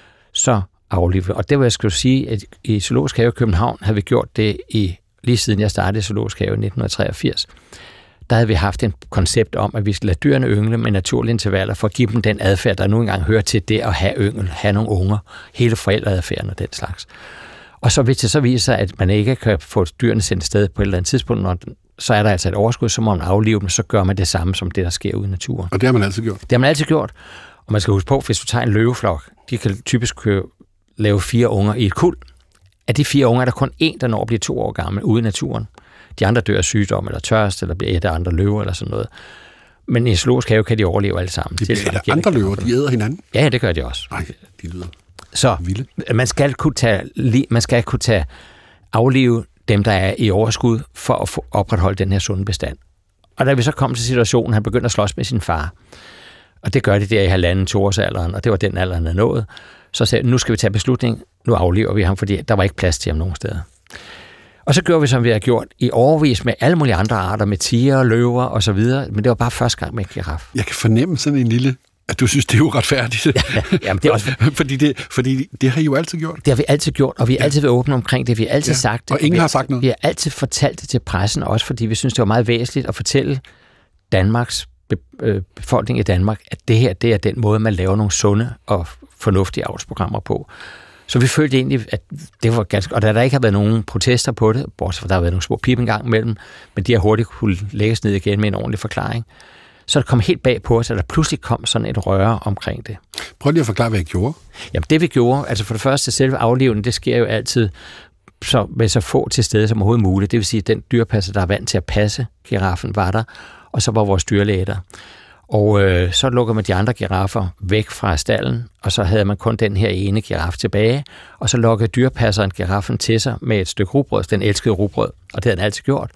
så aflive. Og det vil jeg skulle sige, at i Zoologisk Have i København havde vi gjort det i, lige siden jeg startede i Zoologisk Have i nitten treogfirs. Der havde vi haft et koncept om, at vi skal lade dyrene yngle med naturlige intervaller for at give dem den adfærd, der nu engang hører til det at have yngel, have nogle unger, hele forældreadfærden og den slags. Og så hvis det så viser sig, at man ikke kan få dyrene sendt afsted på et eller andet tidspunkt, når så er der altså et overskud, så må man aflive dem, så gør man det samme som det, der sker ude i naturen. Og det har man altid gjort? Det har man altid gjort. Og man skal huske på, hvis du tager en løveflok, de kan typisk lave fire unger i et kuld. Af de fire unger er der kun én, der når at blive to år gammel ude i naturen. De andre dør af sygdom eller tørst, eller bliver et af andre løver eller sådan noget. Men i Zoologisk Have kan de overleve alle sammen. De bliver et andre løver, de æder hinanden? Ja, det gør de også. Nej, de lyder så vilde. Man skal kunne tage, man skal kunne tage aflive dem, der er i overskud, for at få opretholde den her sunde bestand. Og da vi så kom til situationen, han begyndte at slås med sin far, og det gør de der i halvanden, toårsalderen, og det var den alder, han havde nået. Så sagde nu skal vi tage beslutning, nu aflever vi ham, fordi der var ikke plads til ham nogen steder. Og så gjorde vi, som vi har gjort i årevis med alle mulige andre arter, med tiger, løver og så videre, men det var bare første gang med giraf. Jeg kan fornemme sådan en lille, at du synes, det er uretfærdigt. Ja, jamen det er også... fordi, det, fordi det har I jo altid gjort. Det har vi altid gjort, og vi har ja. altid været åbne omkring det, vi har altid ja. sagt det. Og ingen og har sagt noget. Vi har altid fortalt det til pressen også, fordi vi synes, det var meget væsentligt at fortælle Danmarks befolkning i Danmark, at det her, det er den måde, man laver nogle sunde og fornuftige avlsprogrammer på. Så vi følte egentlig, at det var ganske... Og da der ikke har været nogen protester på det, bortset fra der har været nogle små pip en gang imellem, men de har hurtigt kunne lægges ned igen med en ordentlig forklaring, så det kom helt bag på os, at der pludselig kom sådan et røre omkring det. Prøv lige at forklare, hvad I gjorde. Jamen det vi gjorde, altså for det første, selve aflivningen, det sker jo altid så, med så få til stede som overhovedet muligt. Det vil sige, at den dyrepasser, der er vant til at passe giraffen, var der, og så var vores dyrlæge der. Og øh, så lukker man de andre giraffer væk fra stallen, og så havde man kun den her ene giraf tilbage, og så lukkede dyrepasseren giraffen til sig med et stykke rugbrød, den elskede rugbrød, og det havde den altid gjort.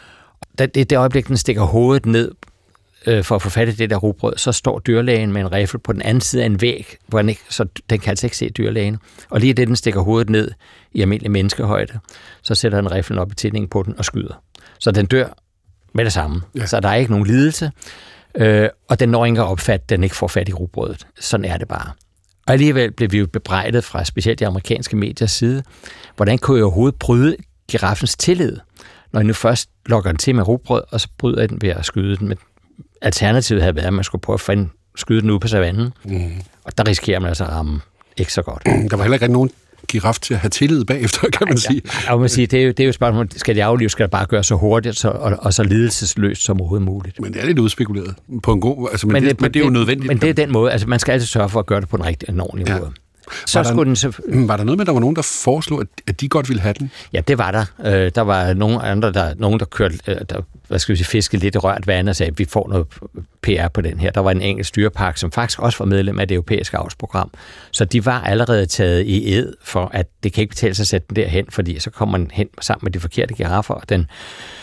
Da det, det øjeblik, den stikker hovedet ned øh, for at få fat i det der rugbrød, så står dyrlægen med en riffel på den anden side af en væg, hvor den ikke, så den kan altså ikke se dyrlægen. Og lige det, den stikker hovedet ned i almindelig menneskehøjde, så sætter den riffelen op i tændingen på den og skyder. Så den dør med det samme. Ja. Så der er ikke nogen lidelse. Øh, og den når ikke at opfatte, den ikke får fat i rugbrødet. Sådan er det bare. Og alligevel blev vi jo bebrejdet fra specielt de amerikanske mediers side, hvordan kunne jeg overhovedet bryde giraffens tillid, når I nu først lokker den til med rugbrød, og så bryder den ved at skyde den. Men alternativet havde været, at man skulle prøve at finde, skyde den ude på savannen. Mm. Og der risikerer man altså at ramme ikke så godt. Der var heller ikke nogen giraf til at have tillid bagefter, kan man sige. Ja, man sige det, er jo, det er jo spørgsmål, skal de aflive, skal det bare gøre så hurtigt så, og, og så lidelsesløst som overhovedet muligt. Men det er lidt udspekuleret på en god... Altså, men, men, det, men det er jo nødvendigt. Men det er den måde, altså man skal altid sørge for at gøre det på en rigtig en ordentlig ja. måde. Så var, der, skulle den så, var der noget med, der var nogen, der foreslog, at, at de godt ville have den? Ja, det var der. Øh, der var nogle andre, der, nogen, der kørte, øh, der, hvad skal vi sige, fiskede lidt i rørt vand og sagde, at vi får noget P R på den her. Der var en engelsk dyrepark, som faktisk også var medlem af det europæiske avlsprogram. Så de var allerede taget i ed for, at det kan ikke betale sig at sætte den derhen, fordi så kommer man hen sammen med de forkerte giraffer, og den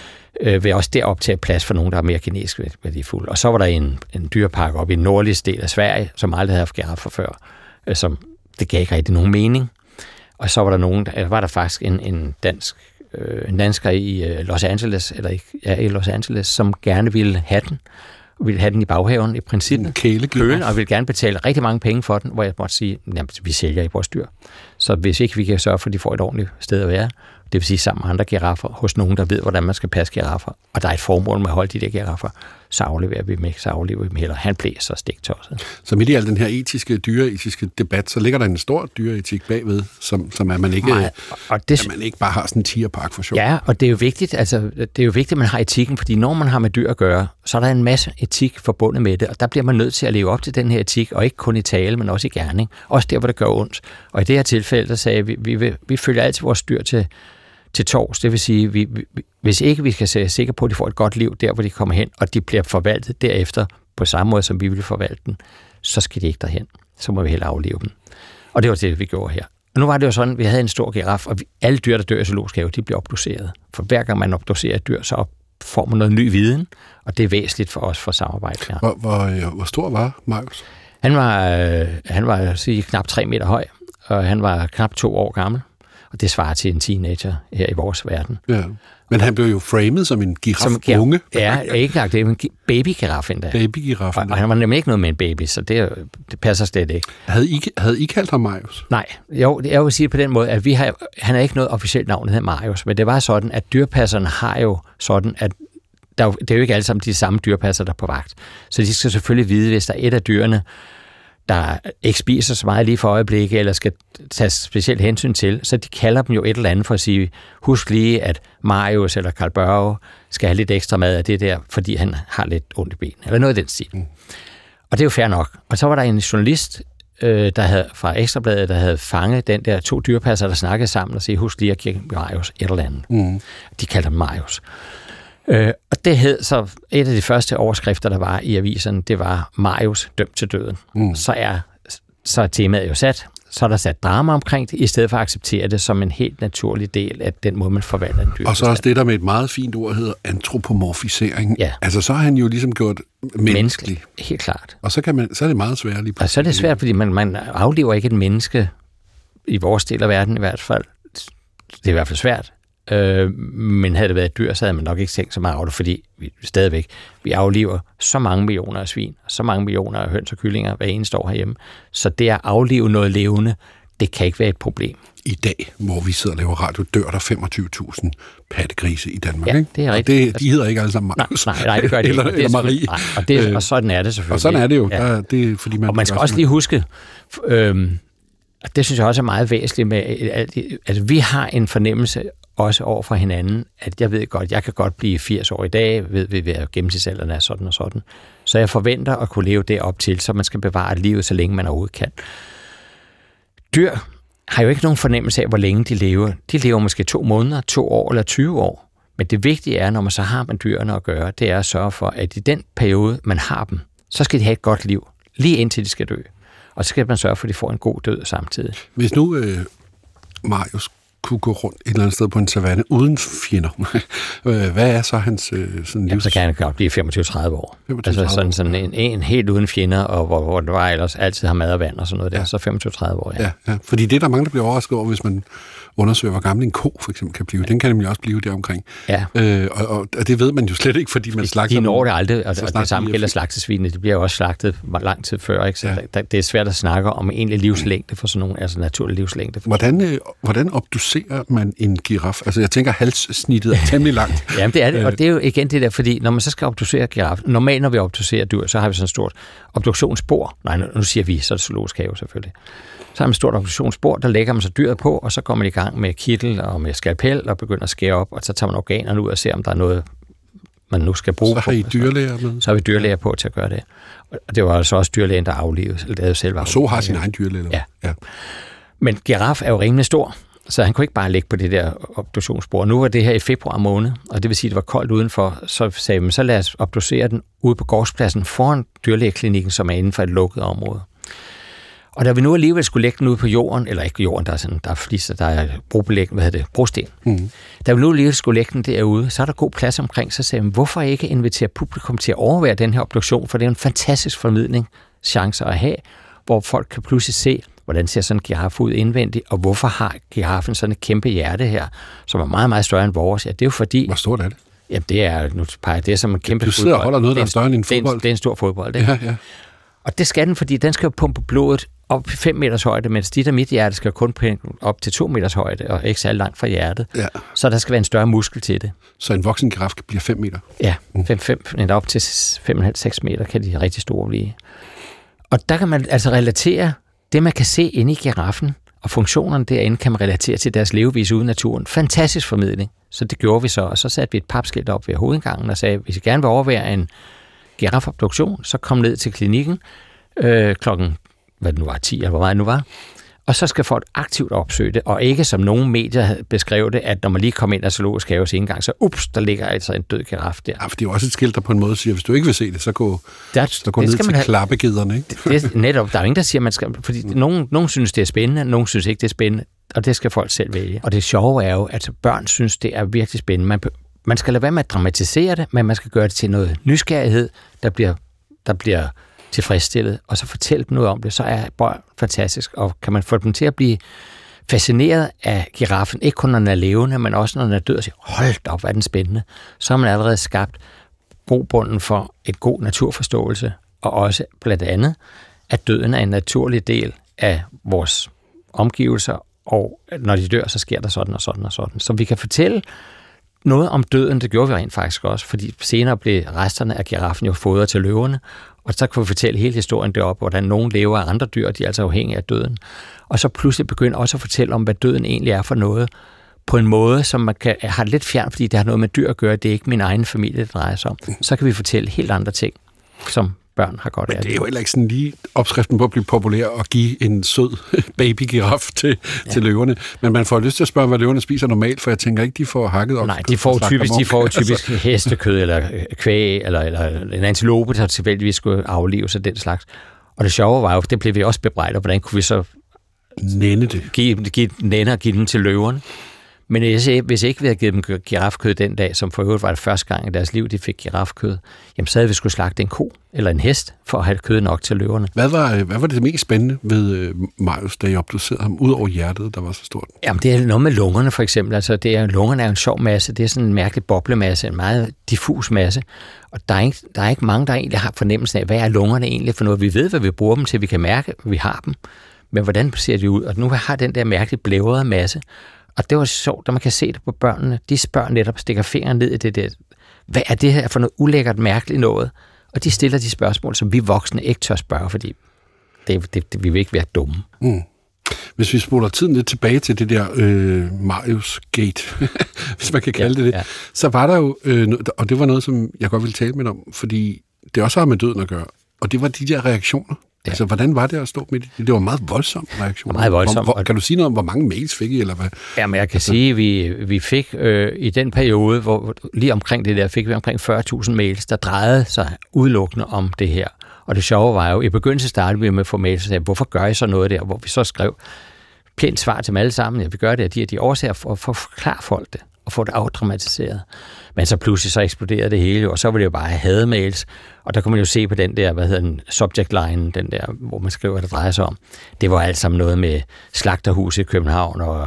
øh, vil også derop tage plads for nogen, der er mere genetisk værdifulde. Og så var der en, en dyrepark oppe i den nordlige del af Sverige, som aldrig havde haft giraffer før, øh, som det gav ikke rigtig nogen mening. Og så var der nogen, der var der faktisk en, en dansk øh, en dansker i øh, Los Angeles, eller ikke, ja, i Los Angeles, som gerne ville have den, og ville have den i baghaven i princippet. Kælegiraf. Og ville gerne betale rigtig mange penge for den, hvor jeg måtte sige, jamen, vi sælger ikke vores dyr. Så hvis ikke vi kan sørge for, at de får et ordentligt sted at være, det vil sige sammen med andre giraffer, hos nogen, der ved, hvordan man skal passe giraffer, og der er et formål med at holde de der giraffer, så afleverer vi dem ikke, så aflever vi dem heller. Han blev så stiktosset. Så midt i al den her etiske, dyreetiske debat, så ligger der en stor dyreetik bagved, som, som er man ikke, Nej, og det, at man ikke bare har sådan en tigerpark for sjov. Ja, og det er jo vigtigt, altså, det er jo vigtigt, at man har etikken, fordi når man har med dyr at gøre, så er der en masse etik forbundet med det, og der bliver man nødt til at leve op til den her etik, og ikke kun i tale, men også i gerning. Også der, hvor det gør ondt. Og i det her tilfælde, der sagde vi, vi, vi, vi følger altid vores dyr til til tors. Det vil sige, vi, vi, hvis ikke vi skal se sikre på, at de får et godt liv der, hvor de kommer hen, og de bliver forvaltet derefter på samme måde, som vi vil forvalte den, så skal de ikke derhen. Så må vi hellere afleve dem. Og det var det, vi gjorde her. Og nu var det jo sådan, at vi havde en stor giraf, og vi, alle dyr, der dør i zoologisk have, de bliver obduceret. For hver gang man obducerer et dyr, så op, får man noget ny viden, og det er væsentligt for os for samarbejde her. Hvor, hvor, hvor stor var Marius? Han var, øh, han var sige, knap tre meter høj, og han var knap to år gammel. Og det svarer til en teenager her i vores verden. Ja. Men han blev jo framet som en giraf-unge. Ja, ikke nok. Det er en baby-giraf endda. Baby-giraf og, og han var nemlig ikke noget med en baby, så det, det passer slet ikke. Havde I, havde I kaldt ham Marius? Nej. Jo, jeg vil sige det på den måde, at vi har, han er ikke noget officielt navn, der hedder Marius, men det var sådan, at dyrpasserne har jo sådan, at der, det er jo ikke alle sammen de samme dyrpasser, der er på vagt. Så de skal selvfølgelig vide, hvis der er et af dyrene, der ikke spiser så meget lige for øjeblikket, eller skal tage specielt hensyn til, så de kalder dem jo et eller andet for at sige, husk lige, at Marius eller Carl Børge skal have lidt ekstra mad af det der, fordi han har lidt ondt i benene, eller noget af den stil. Mm. Og det er jo fair nok. Og så var der en journalist, øh, der havde, fra Ekstrabladet, der havde fanget den der to dyrepasser, der snakkede sammen og sige, husk lige at give Marius et eller andet. Mm. De kalder dem Marius. Øh, og det hed så, et af de første overskrifter, der var i aviserne, det var Marius dømt til døden. Mm. Så, er, så er temaet jo sat, så er der sat drama omkring det, i stedet for at acceptere det som en helt naturlig del af den måde, man forvalter en dyr. Og så også det, der med et meget fint ord hedder antropomorfisering. Ja. Altså så har han jo ligesom gjort menneskelig. Menneskelig, helt klart. Og så, kan man, så er det meget svært lige. Og så er det svært, fordi man, man aflever ikke et menneske, i vores del af verden i hvert fald. Det er i hvert fald svært. Øh, men havde det været et dyr, så havde man nok ikke tænkt så meget over det, fordi vi stadigvæk, vi afliver så mange millioner af svin, så mange millioner af høns og kyllinger hver eneste år herhjemme. Så det at aflive noget levende, det kan ikke være et problem. I dag, hvor vi sidder og laver radio, dør der femogtyve tusind pattegrise i Danmark, ja, ikke? det er rigtigt. Og det, de hedder ikke alle sammen Marius. Nej, nej, det gør de eller, ikke. Eller Marie. Nej, og, det, og sådan er det selvfølgelig. Og sådan er det jo. Ja. Der, det er, fordi man og man skal også lige huske, øhm, det synes jeg også er meget væsentligt med, at altså, vi har en fornemmelse også over for hinanden, at jeg ved godt, jeg kan godt blive firs år i dag, ved vi, at gennemsnitsalderen er sådan og sådan. Så jeg forventer at kunne leve det op til, så man skal bevare livet, så længe man overhovedet kan. Dyr har jo ikke nogen fornemmelse af, hvor længe de lever. De lever måske to måneder, to år eller tyve år. Men det vigtige er, når man så har med dyrene at gøre, det er at sørge for, at i den periode, man har dem, så skal de have et godt liv, lige indtil de skal dø. Og så skal man sørge for, at de får en god død samtidig. Hvis nu øh, Marius kunne gå rundt et eller andet sted på en savanne uden fjender, hvad er så hans øh, sådan livs... Jamen, så kan han godt blive femogtyve til tredive år. femogtyve, altså sådan, sådan en, en helt uden fjender, og hvor, hvor det var ellers altid har mad og vand og sådan noget der, ja. Så femogtyve til tredive år, ja. ja. Ja, fordi det er der mange, der bliver overrasket over, hvis man undersøger, hvor gammel en ko for eksempel kan blive. Den kan nemlig også blive deromkring. Ja. Øh, og, og, og det ved man jo slet ikke, fordi man slagter... De når det aldrig, og, og det samme gælder slagtesvinene. De bliver jo også slagtet lang tid før, ikke? Så ja. der, det er svært at snakke om egentlig livslængde for sådan nogle, altså naturlig livslængde. Hvordan, øh, hvordan obducerer man en giraf? Altså jeg tænker, halssnittet er temmelig langt. Jamen det er det, og det er jo igen det der, fordi når man så skal obducere giraf, normalt når vi obducerer dyr, så har vi sådan et stort obduktionsspor. Nej, nu siger vi, så er det zoologisk have selvfølgelig. Så har man et stort obduktionsspor, der lægger man så dyret på, og så går man i gang med kittel og med skalpel og begynder at skære op, og så tager man organerne ud og ser, om der er noget, man nu skal bruge. Så har I dyrlæger med? Så har vi dyrlæger på til at gøre det. Og det var altså også dyrlægen, der aflevede, eller lavede selv. Og så har sin egen dyrlæge? Ja. ja. Men giraf er jo rimelig stor, så han kunne ikke bare ligge på det der obduktionsspor. Nu var det her i februar måned, og det vil sige, at det var koldt udenfor, så sagde man, så lad os obducere den ude på gårdspladsen foran dyrlægeklinikken, som er inden for et lukket område. Og da vi nu alligevel skulle lægge den ud på jorden, eller ikke jorden, der er sådan, der er fliser, der er brobelæg, hvad hedder det, brosten. Mm. Da vi nu alligevel skulle lægge den derude, så er der god plads omkring, så sagde man, hvorfor ikke invitere publikum til at overvære den her obduktion, for det er en fantastisk formidling, chancer at have, hvor folk kan pludselig se, hvordan ser sådan en giraf ud indvendigt, og hvorfor har giraffen sådan et kæmpe hjerte her, som er meget, meget større end vores. Ja, det er jo fordi... Hvor stort er det? Jamen, det er, nu peger det er som en kæmpe du sidder og holder noget, der er større end en fodbold. Det er en, det er en stor fodbold, ikke? Ja, ja. Og det skal den, fordi den skal jo pumpe blodet op på fem meters højde, mens dit og mit hjerte skal kun op til to meters højde, og ikke særlig langt fra hjertet. Ja. Så der skal være en større muskel til det. Så en voksen giraf bliver fem meter? Ja, fem, fem, endda op til fem komma fem til seks meter kan de rigtig store blive. Og der kan man altså relatere det, man kan se inde i giraffen, og funktionerne derinde kan man relatere til deres levevis ude i naturen. Fantastisk formidling. Så det gjorde vi så, og så satte vi et papskilt op ved hovedindgangen og sagde, hvis I gerne vil overvære en girafobduktion, så kom ned til klinikken øh, klokken, hvad det nu var, ti eller hvor meget det nu var, Og så skal folk aktivt opsøge det, og ikke som nogle medier beskrev det, at når man lige kommer ind af zoologisk haves indgang, så ups, der ligger altså en død giraf der. Ja, for det er jo også et skilt, der på en måde siger, hvis du ikke vil se det, så gå, der, så gå ned til have... klappegederne. Ikke? Det, det, netop, der er ingen, der siger, man skal, fordi mm. nogen, nogen synes, det er spændende, nogen synes ikke, det er spændende, og det skal folk selv vælge. Og det sjove er jo, at børn synes, det er virkelig spændende. Man, man skal lade være med at dramatisere det, men man skal gøre det til noget nysgerrighed, der bliver, der bliver tilfredsstillet, og så fortælle dem noget om det, så er børn fantastisk, og kan man få dem til at blive fascineret af giraffen, ikke kun når den er levende, men også når den er død, og siger, hold da op, hvad er den spændende, så har man allerede skabt grobunden for et god naturforståelse, og også blandt andet, at døden er en naturlig del af vores omgivelser, og når de dør, så sker der sådan og sådan og sådan. Så vi kan fortælle noget om døden, det gjorde vi rent faktisk også, fordi senere blev resterne af giraffen jo fodret til løverne, og så kan vi fortælle hele historien deroppe, hvordan nogen lever af andre dyr, de er altså afhængige af døden. Og så pludselig begynde også at fortælle om, hvad døden egentlig er for noget, på en måde, som man kan have lidt fjern, fordi det har noget med dyr at gøre, det er ikke min egen familie, det drejer sig om. Så kan vi fortælle helt andre ting, som børn har godt af. Men det er jo heller ikke sådan lige opskriften på at blive populær og give en sød baby-giraf til, ja. til løverne. Men man får lyst til at spørge, hvad løverne spiser normalt, for jeg tænker ikke, de får hakket op. Nej, de får typisk, de får typisk altså. hestekød eller kvæg, eller, eller en antilope, der tilfældigvis skulle aflives af den slags. Og det sjove var jo, det blev vi også bebrejdet, hvordan kunne vi så nænde det. Give, give nænde og give den til løverne. Men hvis ikke vi havde givet dem girafkød den dag, som for øvrigt var det første gang i deres liv, de fik girafkød, jamen så havde vi skulle slagte en ko eller en hest for at have kød nok til løverne. Hvad var, hvad var det mest spændende ved Marius, da I obducerede ham, ud over hjertet, der var så stort? Jamen det er noget med lungerne for eksempel. Altså det er, lungerne er en sjov masse, det er sådan en mærkelig boblemasse, en meget diffus masse. Og der er, ikke, der er ikke mange, der egentlig har fornemmelsen af, hvad er lungerne egentlig for noget. Vi ved, hvad vi bruger dem til, vi kan mærke, at vi har dem. Men hvordan ser de ud? Og nu har den der mærkeligt blævrede masse. Og det var sjovt, når man kan se det på børnene. De spørger netop, stikker fingeren ned i det der. Hvad er det her for noget ulækkert, mærkeligt noget? Og de stiller de spørgsmål, som vi voksne ikke tør spørge, fordi det, det, det, vi vil ikke være dumme. Mm. Hvis vi spoler tiden lidt tilbage til det der øh, Marius-gate, hvis man kan kalde ja, det det, ja. så var der jo, øh, og det var noget, som jeg godt ville tale med om, fordi det også har med døden at gøre, og det var de der reaktioner. Ja. Altså, hvordan var det at stå midt i det? Det var en meget voldsom reaktion. Meget voldsom. Hvor, kan du sige noget om, hvor mange mails fik I, eller hvad? Jamen, jeg kan altså... sige, at vi, vi fik øh, i den periode, hvor lige omkring det der, fik vi omkring fyrre tusind mails, der drejede sig udelukkende om det her. Og det sjove var jo, i begyndelsen startede vi med at få mails, og sagde, hvorfor gør I så noget der? Hvor vi så skrev pænt svar til dem alle sammen, ja, vi gør det af de og de årsager for at forklare folk det, og få det afdramatiseret. Men så pludselig så eksploderede det hele, og så ville det jo bare have hademails, og der kunne man jo se på den der, hvad hedder den, subject line, den der, hvor man skriver, hvad det drejer sig om. Det var alt sammen noget med slagterhus i København, og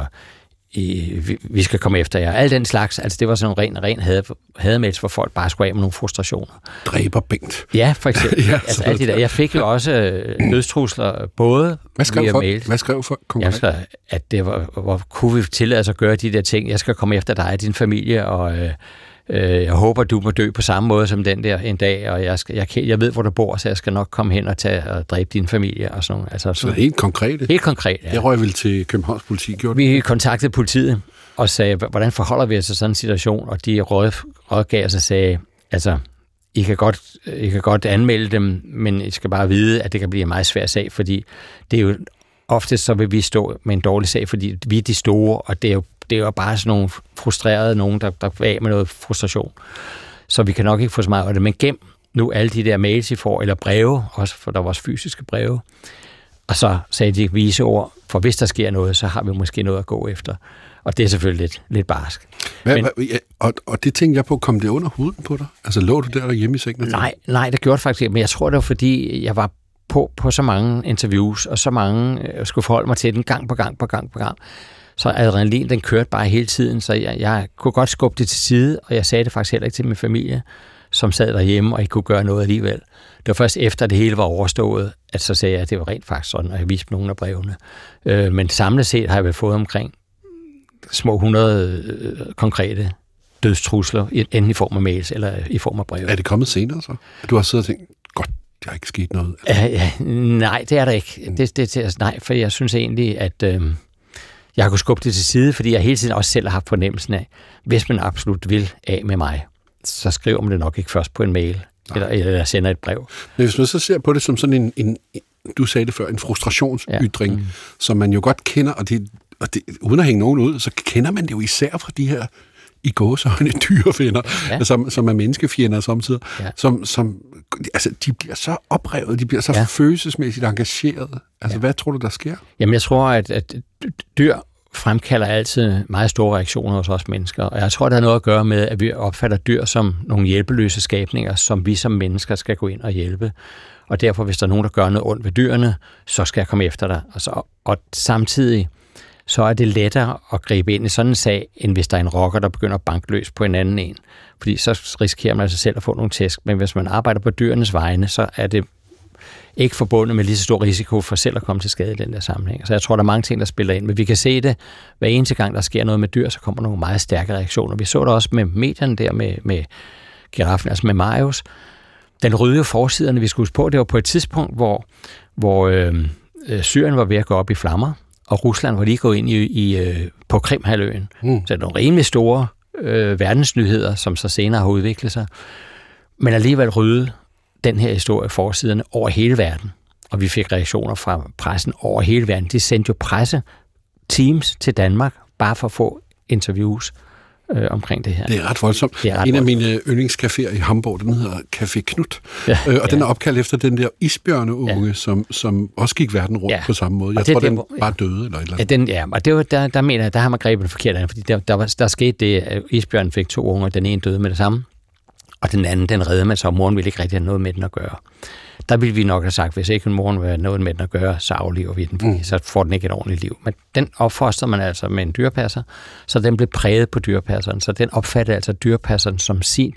i, vi, vi skal komme efter jer. Al den slags, altså det var sådan en ren, ren had, hademails, hvor folk bare skulle af med nogle frustrationer. Dræber Bengt. Ja, for eksempel. ja, altså, alt det der. Jeg fik jo også dødstrusler, både hvad skrev via for, mails. Hvad skrev for konkret? Jeg skrev, at det var, hvor kunne vi tillade os at gøre de der ting. Jeg skal komme efter dig og din familie, og øh, øh, jeg håber, du må dø på samme måde som den der en dag, og jeg, skal, jeg, jeg ved, hvor du bor, så jeg skal nok komme hen og, tage, og dræbe din familie. Og sådan, altså, så helt konkret? Helt konkret, ja. Jeg røg vel til Københavns politi, gjorde Vi kontaktede politiet og sagde, hvordan forholder vi os til sådan en situation? Og de rådgav os og sagde, altså, I kan, godt, I kan godt anmelde dem, men I skal bare vide, at det kan blive en meget svær sag, fordi det er jo ofte så vil vi stå med en dårlig sag, fordi vi er de store, og det er jo, det er jo bare sådan nogle frustrerede nogen, der, der er af med noget frustration. Så vi kan nok ikke få så meget af det, men gem nu alle de der mails, I får, eller breve, også for der var også fysiske breve. Og så sagde de vise ord, for hvis der sker noget, så har vi måske noget at gå efter. Og det er selvfølgelig lidt, lidt barsk. Hvad, men, hvad, og, og det tænkte jeg på, kom det under huden på dig? Altså lå du der hjemme i sengen? Nej, nej, det gjorde det faktisk ikke. Men jeg tror, det var fordi, jeg var på, på så mange interviews, og så mange jeg skulle forholde mig til den gang på gang på gang på gang. Så adrenalin, den kørte bare hele tiden, så jeg, jeg kunne godt skubbe det til side, og jeg sagde det faktisk heller ikke til min familie, som sad derhjemme og ikke kunne gøre noget alligevel. Det var først efter det hele var overstået, at så sagde jeg, at det var rent faktisk sådan, og jeg viste nogle af brevene. Øh, men samlet set har jeg vel fået omkring små hundrede øh, konkrete dødstrusler, enten i form af mails eller i form af breve. Er det kommet senere så? Du har siddet og tænkt, godt, det har ikke sket noget? Ja, ja, nej, det er der ikke. Det, det, det, nej, for jeg synes egentlig, at øh, jeg har kunnet skubbe det til side, fordi jeg hele tiden også selv har haft fornemmelsen af, hvis man absolut vil af med mig, så skriver man det nok ikke først på en mail, eller, eller sender et brev. Men hvis man så ser på det som sådan en, en du sagde det før, en frustrationsytring, ja. mm. som man jo godt kender, og, det, og det, uden at hænge nogen ud, så kender man det jo især fra de her i gåseøjne dyrefjender, ja. som, som er menneskefjender samtidig, ja. som, som altså, de bliver så oprevet, de bliver så ja. følelsesmæssigt engageret. Altså, ja. hvad tror du, der sker? Jamen, jeg tror, at, at dyr fremkalder altid meget store reaktioner hos os mennesker, og jeg tror, der har noget at gøre med, at vi opfatter dyr som nogle hjælpeløse skabninger, som vi som mennesker skal gå ind og hjælpe. Og derfor, hvis der er nogen, der gør noget ondt ved dyrene, så skal jeg komme efter dig. Og, så, og samtidig, så er det lettere at gribe ind i sådan en sag, end hvis der er en rocker, der begynder at banke løs på en anden en. Fordi så risikerer man altså selv at få nogle tæsk. Men hvis man arbejder på dyrenes vegne, så er det ikke forbundet med lige så stor risiko for selv at komme til skade i den der sammenhæng. Så jeg tror, der er mange ting, der spiller ind. Men vi kan se det, hver eneste gang, der sker noget med dyr, så kommer nogle meget stærke reaktioner. Vi så det også med medierne der, med, med giraffen, altså med Marius. Den røde forsiderne, vi skulle huske på, det var på et tidspunkt, hvor, hvor øh, Syrien var ved at gå op i flammer, og Rusland var lige gået ind i, i, øh, på Krimhalvøen. Mm. Så det er nogle rimelig store øh, verdensnyheder, som så senere har udviklet sig. Men alligevel røde den her historie forsiderne over hele verden. Og vi fik reaktioner fra pressen over hele verden. De sendte jo presse-teams til Danmark, bare for at få interviews øh, omkring det her. Det er ret voldsomt. Er ret en af mine yndlingscaféer i Hamburg, den hedder Café Knut. Ja, øh, og ja. den er opkaldt efter den der isbjørneunge, ja. som, som også gik verden rundt ja. på samme måde. Jeg det, tror, det, den det, bare døde eller et eller andet. Ja, den, ja, og det var, der, der mener jeg, der har man grebet forkert af, fordi der, der, var, der skete det, at isbjørnen fik to unger, den ene døde med det samme, og den anden, den reddede man så, og moren ville ikke rigtig have noget med den at gøre. Der ville vi nok have sagt, hvis ikke en moren vil have noget med den at gøre, så aflever vi den, fordi mm. så får den ikke et ordentligt liv. Men den opfoster man altså med en dyrepasser, så den blev præget på dyrepasseren, så den opfattede altså dyrepasseren som sin,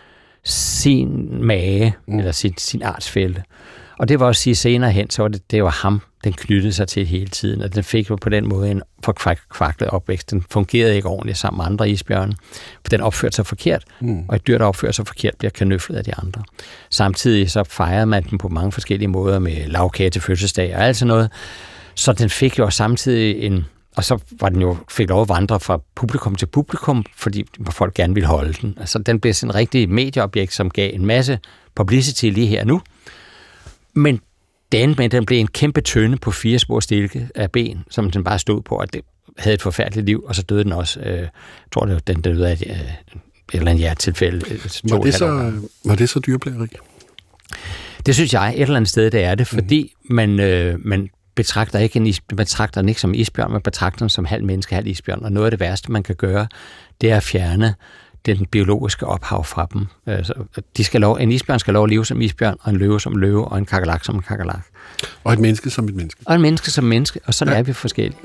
sin mage, mm. eller sin, sin artsfælte. Og det var også sige senere hen, så var det, det var ham, den knyttede sig til hele tiden, og den fik jo på den måde en forkvaklet opvækst. Den fungerede ikke ordentligt sammen med andre isbjørne, for den opførte sig forkert, mm. og et dyr, der opfører sig forkert, bliver kanøflet af de andre. Samtidig så fejrede man den på mange forskellige måder med lavkage til fødselsdag og alt sådan noget, så den fik jo samtidig en, og så var den jo, fik lov at vandre fra publikum til publikum, fordi folk gerne ville holde den. Altså den blev sådan en rigtig medieobjekt, som gav en masse publicity lige her nu, men den, men den blev en kæmpe tønde på fire spor stilke af ben, som den bare stod på, og det havde et forfærdeligt liv, og så døde den også. Øh, jeg tror, det var den døde af et, et eller andet hjertetilfælde. Var det så, var det så dyreplageri? Det synes jeg et eller andet sted, det er det, fordi mm-hmm. man, øh, man betragter ikke en is, man betragter den ikke som isbjørn, man betragter den som halv menneske, halv isbjørn, og noget af det værste, man kan gøre, det er at fjerne den biologiske ophav fra dem. De skal lov, en isbjørn skal lov at leve som isbjørn, og en løve som løve, og en kakerlak som en kakerlak. Og et menneske som et menneske. Og en menneske som menneske, og sådan ja. er vi forskellige.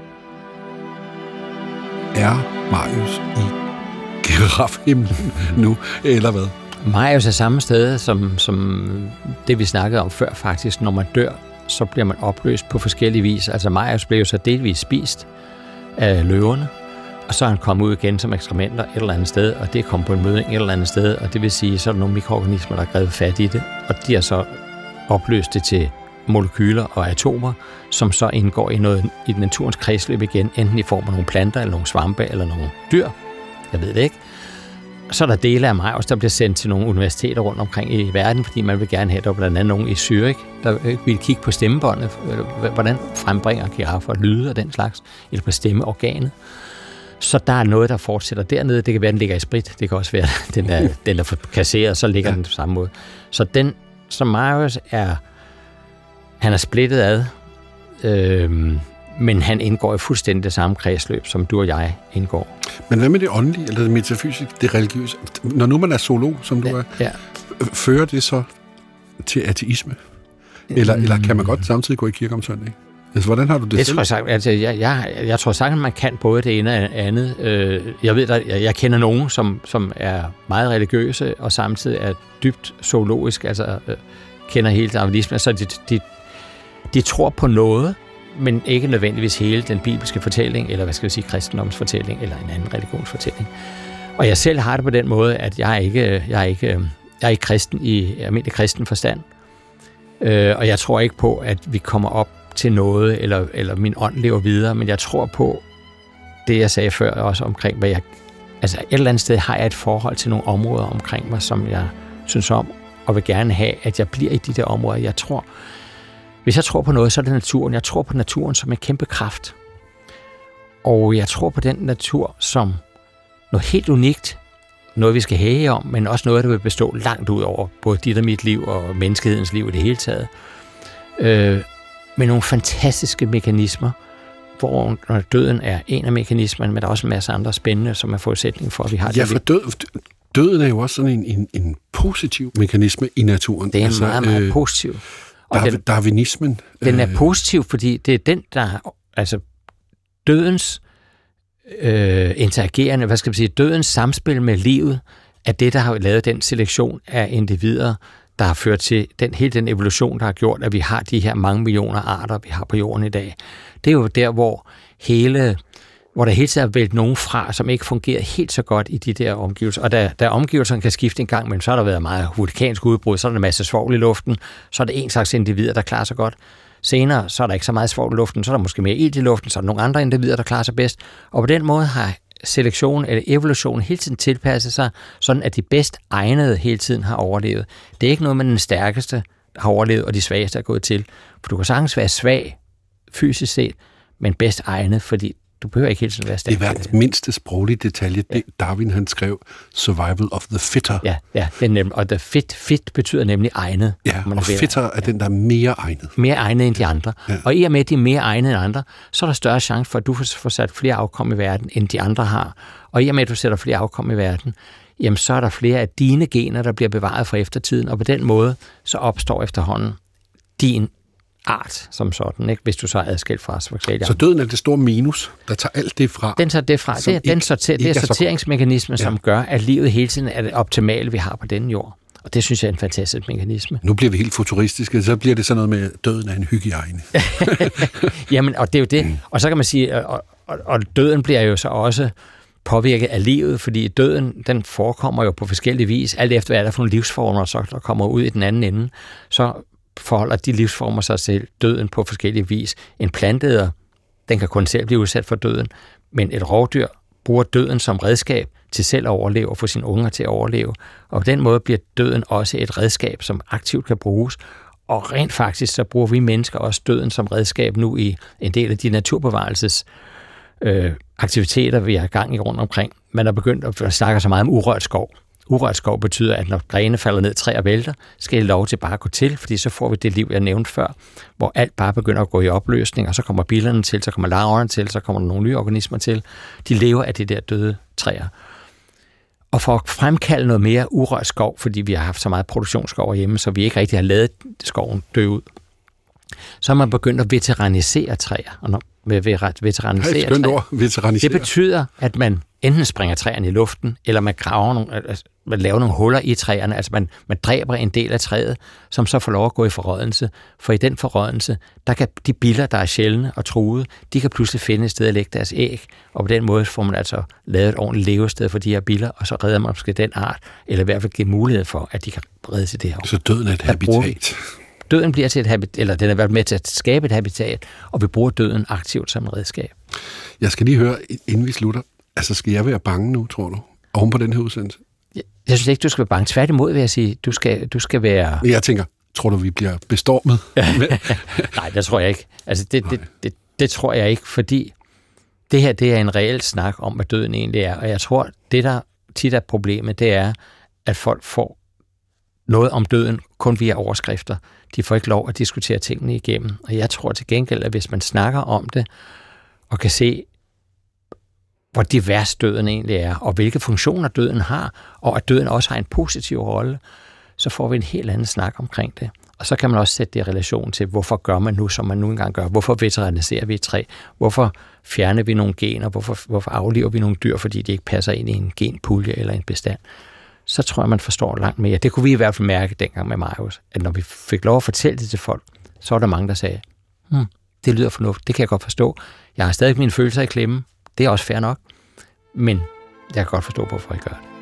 Er Marius i girafhimlen nu, eller hvad? Marius er samme sted, som, som det vi snakkede om før faktisk. Når man dør, så bliver man opløst på forskellige vis. Altså Marius blev jo så delvis spist af løverne, og så er han kommet ud igen som ekskrementer et eller andet sted, og det er kommet på en møding et eller andet sted, og det vil sige, så er der nogle mikroorganismer, der har grebet fat i det, og de har så opløst det til molekyler og atomer, som så indgår i noget i naturens kredsløb igen, enten i form af nogle planter, eller nogle svampe, eller nogle dyr. Jeg ved det ikke. Så er der dele af Marius, der bliver sendt til nogle universiteter rundt omkring i verden, fordi man vil gerne have, der blandt andet nogen i Zürich, der vil kigge på stemmebåndet, hvordan frembringer giraffer lyde og den slags, eller på stemmeorganet. Så der er noget, der fortsætter dernede. Det kan være, den ligger i sprit. Det kan også være, at den er, den er kasseret, så ligger ja. den på samme måde. Så den, som Marius er, han er splittet ad, øhm, men han indgår i fuldstændig det samme kredsløb, som du og jeg indgår. Men hvad med det åndelige, eller det metafysiske, det religiøse? Når nu man er zoolog, som du ja, er, ja. fører det så til ateisme? Eller, mm. eller kan man godt samtidig gå i kirke om søndag? Altså, hvordan har du det, det selv? Tror jeg, altså, jeg, jeg, jeg tror sagtens, man kan både det ene og det andet. Jeg ved, jeg, jeg kender nogen, som, som er meget religiøse, og samtidig er dybt zoologisk, altså kender hele darwinismen. Altså, de, de, de tror på noget, men ikke nødvendigvis hele den bibelske fortælling, eller hvad skal jeg sige, kristendomsfortælling, eller en anden religionsfortælling. Og jeg selv har det på den måde, at jeg er ikke, jeg er ikke, jeg er ikke kristen i almindelig kristen forstand. Og jeg tror ikke på, at vi kommer op til noget, eller, eller min ånd lever videre, men jeg tror på det, jeg sagde før også omkring, hvad jeg, altså et eller andet sted har jeg et forhold til nogle områder omkring mig, som jeg synes om, og vil gerne have, at jeg bliver i de der områder. Jeg tror, hvis jeg tror på noget, så er det naturen. Jeg tror på naturen som en kæmpe kraft. Og jeg tror på den natur som noget helt unikt, noget vi skal hæge om, men også noget, der vil bestå langt ud over både dit og mit liv og menneskehedens liv i det hele taget. Øh, med nogle fantastiske mekanismer, hvor døden er en af mekanismerne, men der er også en masse andre spændende, som er forudsætning for, at vi har det. Ja, for død, døden er jo også sådan en, en, en positiv mekanisme i naturen. Det er altså, meget, meget øh, positiv. Og Darwin, den, darwinismen. Den er positiv, fordi det er den, der... Altså, dødens øh, interagerende, hvad skal man sige, dødens samspil med livet, er det, der har lavet den selektion af individer, der har ført til den, hele den evolution, der har gjort, at vi har de her mange millioner arter, vi har på jorden i dag. Det er jo der, hvor hele, hvor der hele tiden er vælgt nogen fra, som ikke fungerer helt så godt i de der omgivelser. Og da, da omgivelserne kan skifte en gang, men så har der været meget vulkansk udbrud, så er der en masse svovl i luften, så er der en slags individer, der klarer sig godt. Senere, så er der ikke så meget svovl i luften, så er der måske mere ilt i luften, så er der nogle andre individer, der klarer sig bedst. Og på den måde har selektionen eller evolutionen hele tiden tilpasset sig, sådan at de bedst egnede hele tiden har overlevet. Det er ikke noget med den stærkeste har overlevet, og de svageste er gået til. For du kan sagtens være svag fysisk set, men bedst egnet, fordi du behøver ikke hele tiden være stærk. Det er verdens mindste sproglige detalje. Ja. Darwin, han skrev survival of the fitter. Ja, ja, det er nemlig, og the fit, fit betyder nemlig egnet. Ja, man og fitter er ja. den, der er mere egnet. Mere egnet end de andre. Ja. Og i og med, at de er mere egnet end andre, så er der større chance for, at du får sat flere afkom i verden, end de andre har. Og i og med, at du sætter flere afkom i verden, jamen så er der flere af dine gener, der bliver bevaret fra eftertiden, og på den måde, så opstår efterhånden din art som sådan, ikke? Hvis du så er adskilt fra os. Så døden er det store minus, der tager alt det fra? Den tager det fra. Det er, den sorter, det er sorteringsmekanismen, ja. som gør, at livet hele tiden er det optimale, vi har på denne jord. Og det synes jeg er en fantastisk mekanisme. Nu bliver vi helt futuristiske, så bliver det sådan noget med, døden er en hygiejne. Jamen, og det er jo det. Mm. Og så kan man sige, og, og, og døden bliver jo så også påvirket af livet, fordi døden, den forekommer jo på forskellige vis, alt efter hvad der er for nogle livsformer, så der kommer ud i den anden ende, så forholder de livsformer sig til døden på forskellige vis. En planteæder, den kan kun selv blive udsat for døden, men et rovdyr bruger døden som redskab til selv at overleve og få sine unger til at overleve. Og på den måde bliver døden også et redskab, som aktivt kan bruges. Og rent faktisk, så bruger vi mennesker også døden som redskab nu i en del af de naturbevarelses øh, aktiviteter, vi har gang i rundt omkring. Man er begyndt at snakke så meget om urørt skov. Urørt skov betyder, at når grene falder ned, træer vælter, skal det lov til bare at gå til, fordi så får vi det liv, jeg nævnte før, hvor alt bare begynder at gå i opløsning, og så kommer billerne til, så kommer larverne til, så kommer der nogle nye organismer til. De lever af de der døde træer. Og for at fremkalde noget mere urørt skov, fordi vi har haft så meget produktionsskov hjemme, så vi ikke rigtig har ladet skoven dø ud, så har man begyndt at veteranisere træer. Og når med veteranisere hey, træer, ord, veteranisere. Det betyder, at man enten springer træerne i luften, eller man graver nogle, altså, man laver nogle huller i træerne, altså man, man dræber en del af træet, som så får lov at gå i forrådnelse. For i den forrådnelse, der kan de biller, der er sjældne og truede, de kan pludselig finde et sted at lægge deres æg, og på den måde får man altså lavet et ordentligt levested for de her biller, og så redder man måske den art, eller i hvert fald giver mulighed for, at de kan reddes i det her. Så døden er et habitat. Døden bliver til et habitat, eller den er været med til at skabe et habitat, og vi bruger døden aktivt som et redskab. Jeg skal lige høre, inden vi slutter, altså skal jeg være bange nu, tror du, oven på den her udsendelse? Jeg, jeg synes ikke, du skal være bange. Tværtimod vil jeg sige, du skal, du skal være... Jeg tænker, tror du, vi bliver bestormet? Nej, det tror jeg ikke. Altså, det, det, det, det tror jeg ikke, fordi det her, det er en reel snak om, hvad døden egentlig er, og jeg tror, det der tit er problemet, det er, at folk får noget om døden kun via overskrifter. De får ikke lov at diskutere tingene igennem. Og jeg tror til gengæld, at hvis man snakker om det, og kan se, hvor divers døden egentlig er, og hvilke funktioner døden har, og at døden også har en positiv rolle, så får vi en helt anden snak omkring det. Og så kan man også sætte det i relation til, hvorfor gør man nu, som man nu engang gør? Hvorfor veteraniserer vi et træ? Hvorfor fjerner vi nogle gener? Hvorfor, hvorfor aflever vi nogle dyr, fordi de ikke passer ind i en genpulje eller en bestand? Så tror jeg, man forstår langt mere. Det kunne vi i hvert fald mærke dengang med Marius, at når vi fik lov at fortælle det til folk, så var der mange, der sagde, hm, det lyder fornuftigt, det kan jeg godt forstå. Jeg har stadig mine følelser i klemme, det er også fair nok, men jeg kan godt forstå, hvorfor I gør det.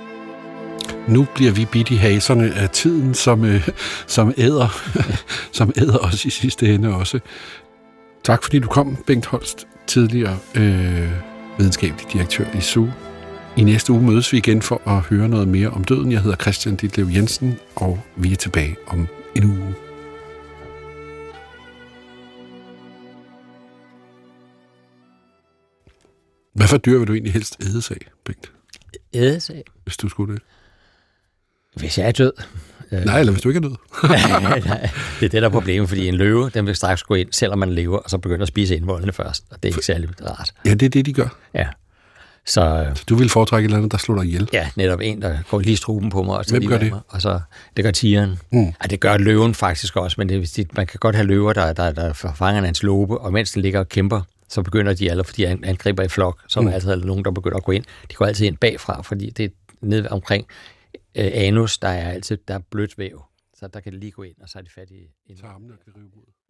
Nu bliver vi bidt i haserne af tiden, som, øh, som æder, som æder os i sidste ende også. Tak fordi du kom, Bengt Holst, tidligere øh, videnskabelig direktør i S U. I næste uge mødes vi igen for at høre noget mere om døden. Jeg hedder Christian Ditlev Jensen, og vi er tilbage om en uge. Hvad for dyr vil du egentlig helst ædes af, Bengt? Ædes af? Hvis du skulle det. Hvis jeg er død. Nej, eller hvis du ikke er død. nej, nej. Det er det, der er problemet, fordi en løve, den vil straks gå ind, selvom man lever, og så begynder at spise indvoldene først. Og det er ikke særlig rart. Ja, det er det, de gør. Ja. Så, så du vil foretrække et eller andet, der slår dig ihjel? Ja, netop en, der går lige struben på mig. Og Hvem gør det? Mig, og så, det gør tigeren. Mm. Ja, det gør løven faktisk også, men det, man kan godt have løver, der, der, der fanger hans lobe, og mens den ligger og kæmper, så begynder de alle, fordi de angriber i flok, så mm. er altid nogen, der begynder at gå ind. De går altid ind bagfra, fordi det er nede omkring øh, anus, der er altid der er blødt væv. Så der kan de lige gå ind, og så er de fat i... Så armene kan rive ud.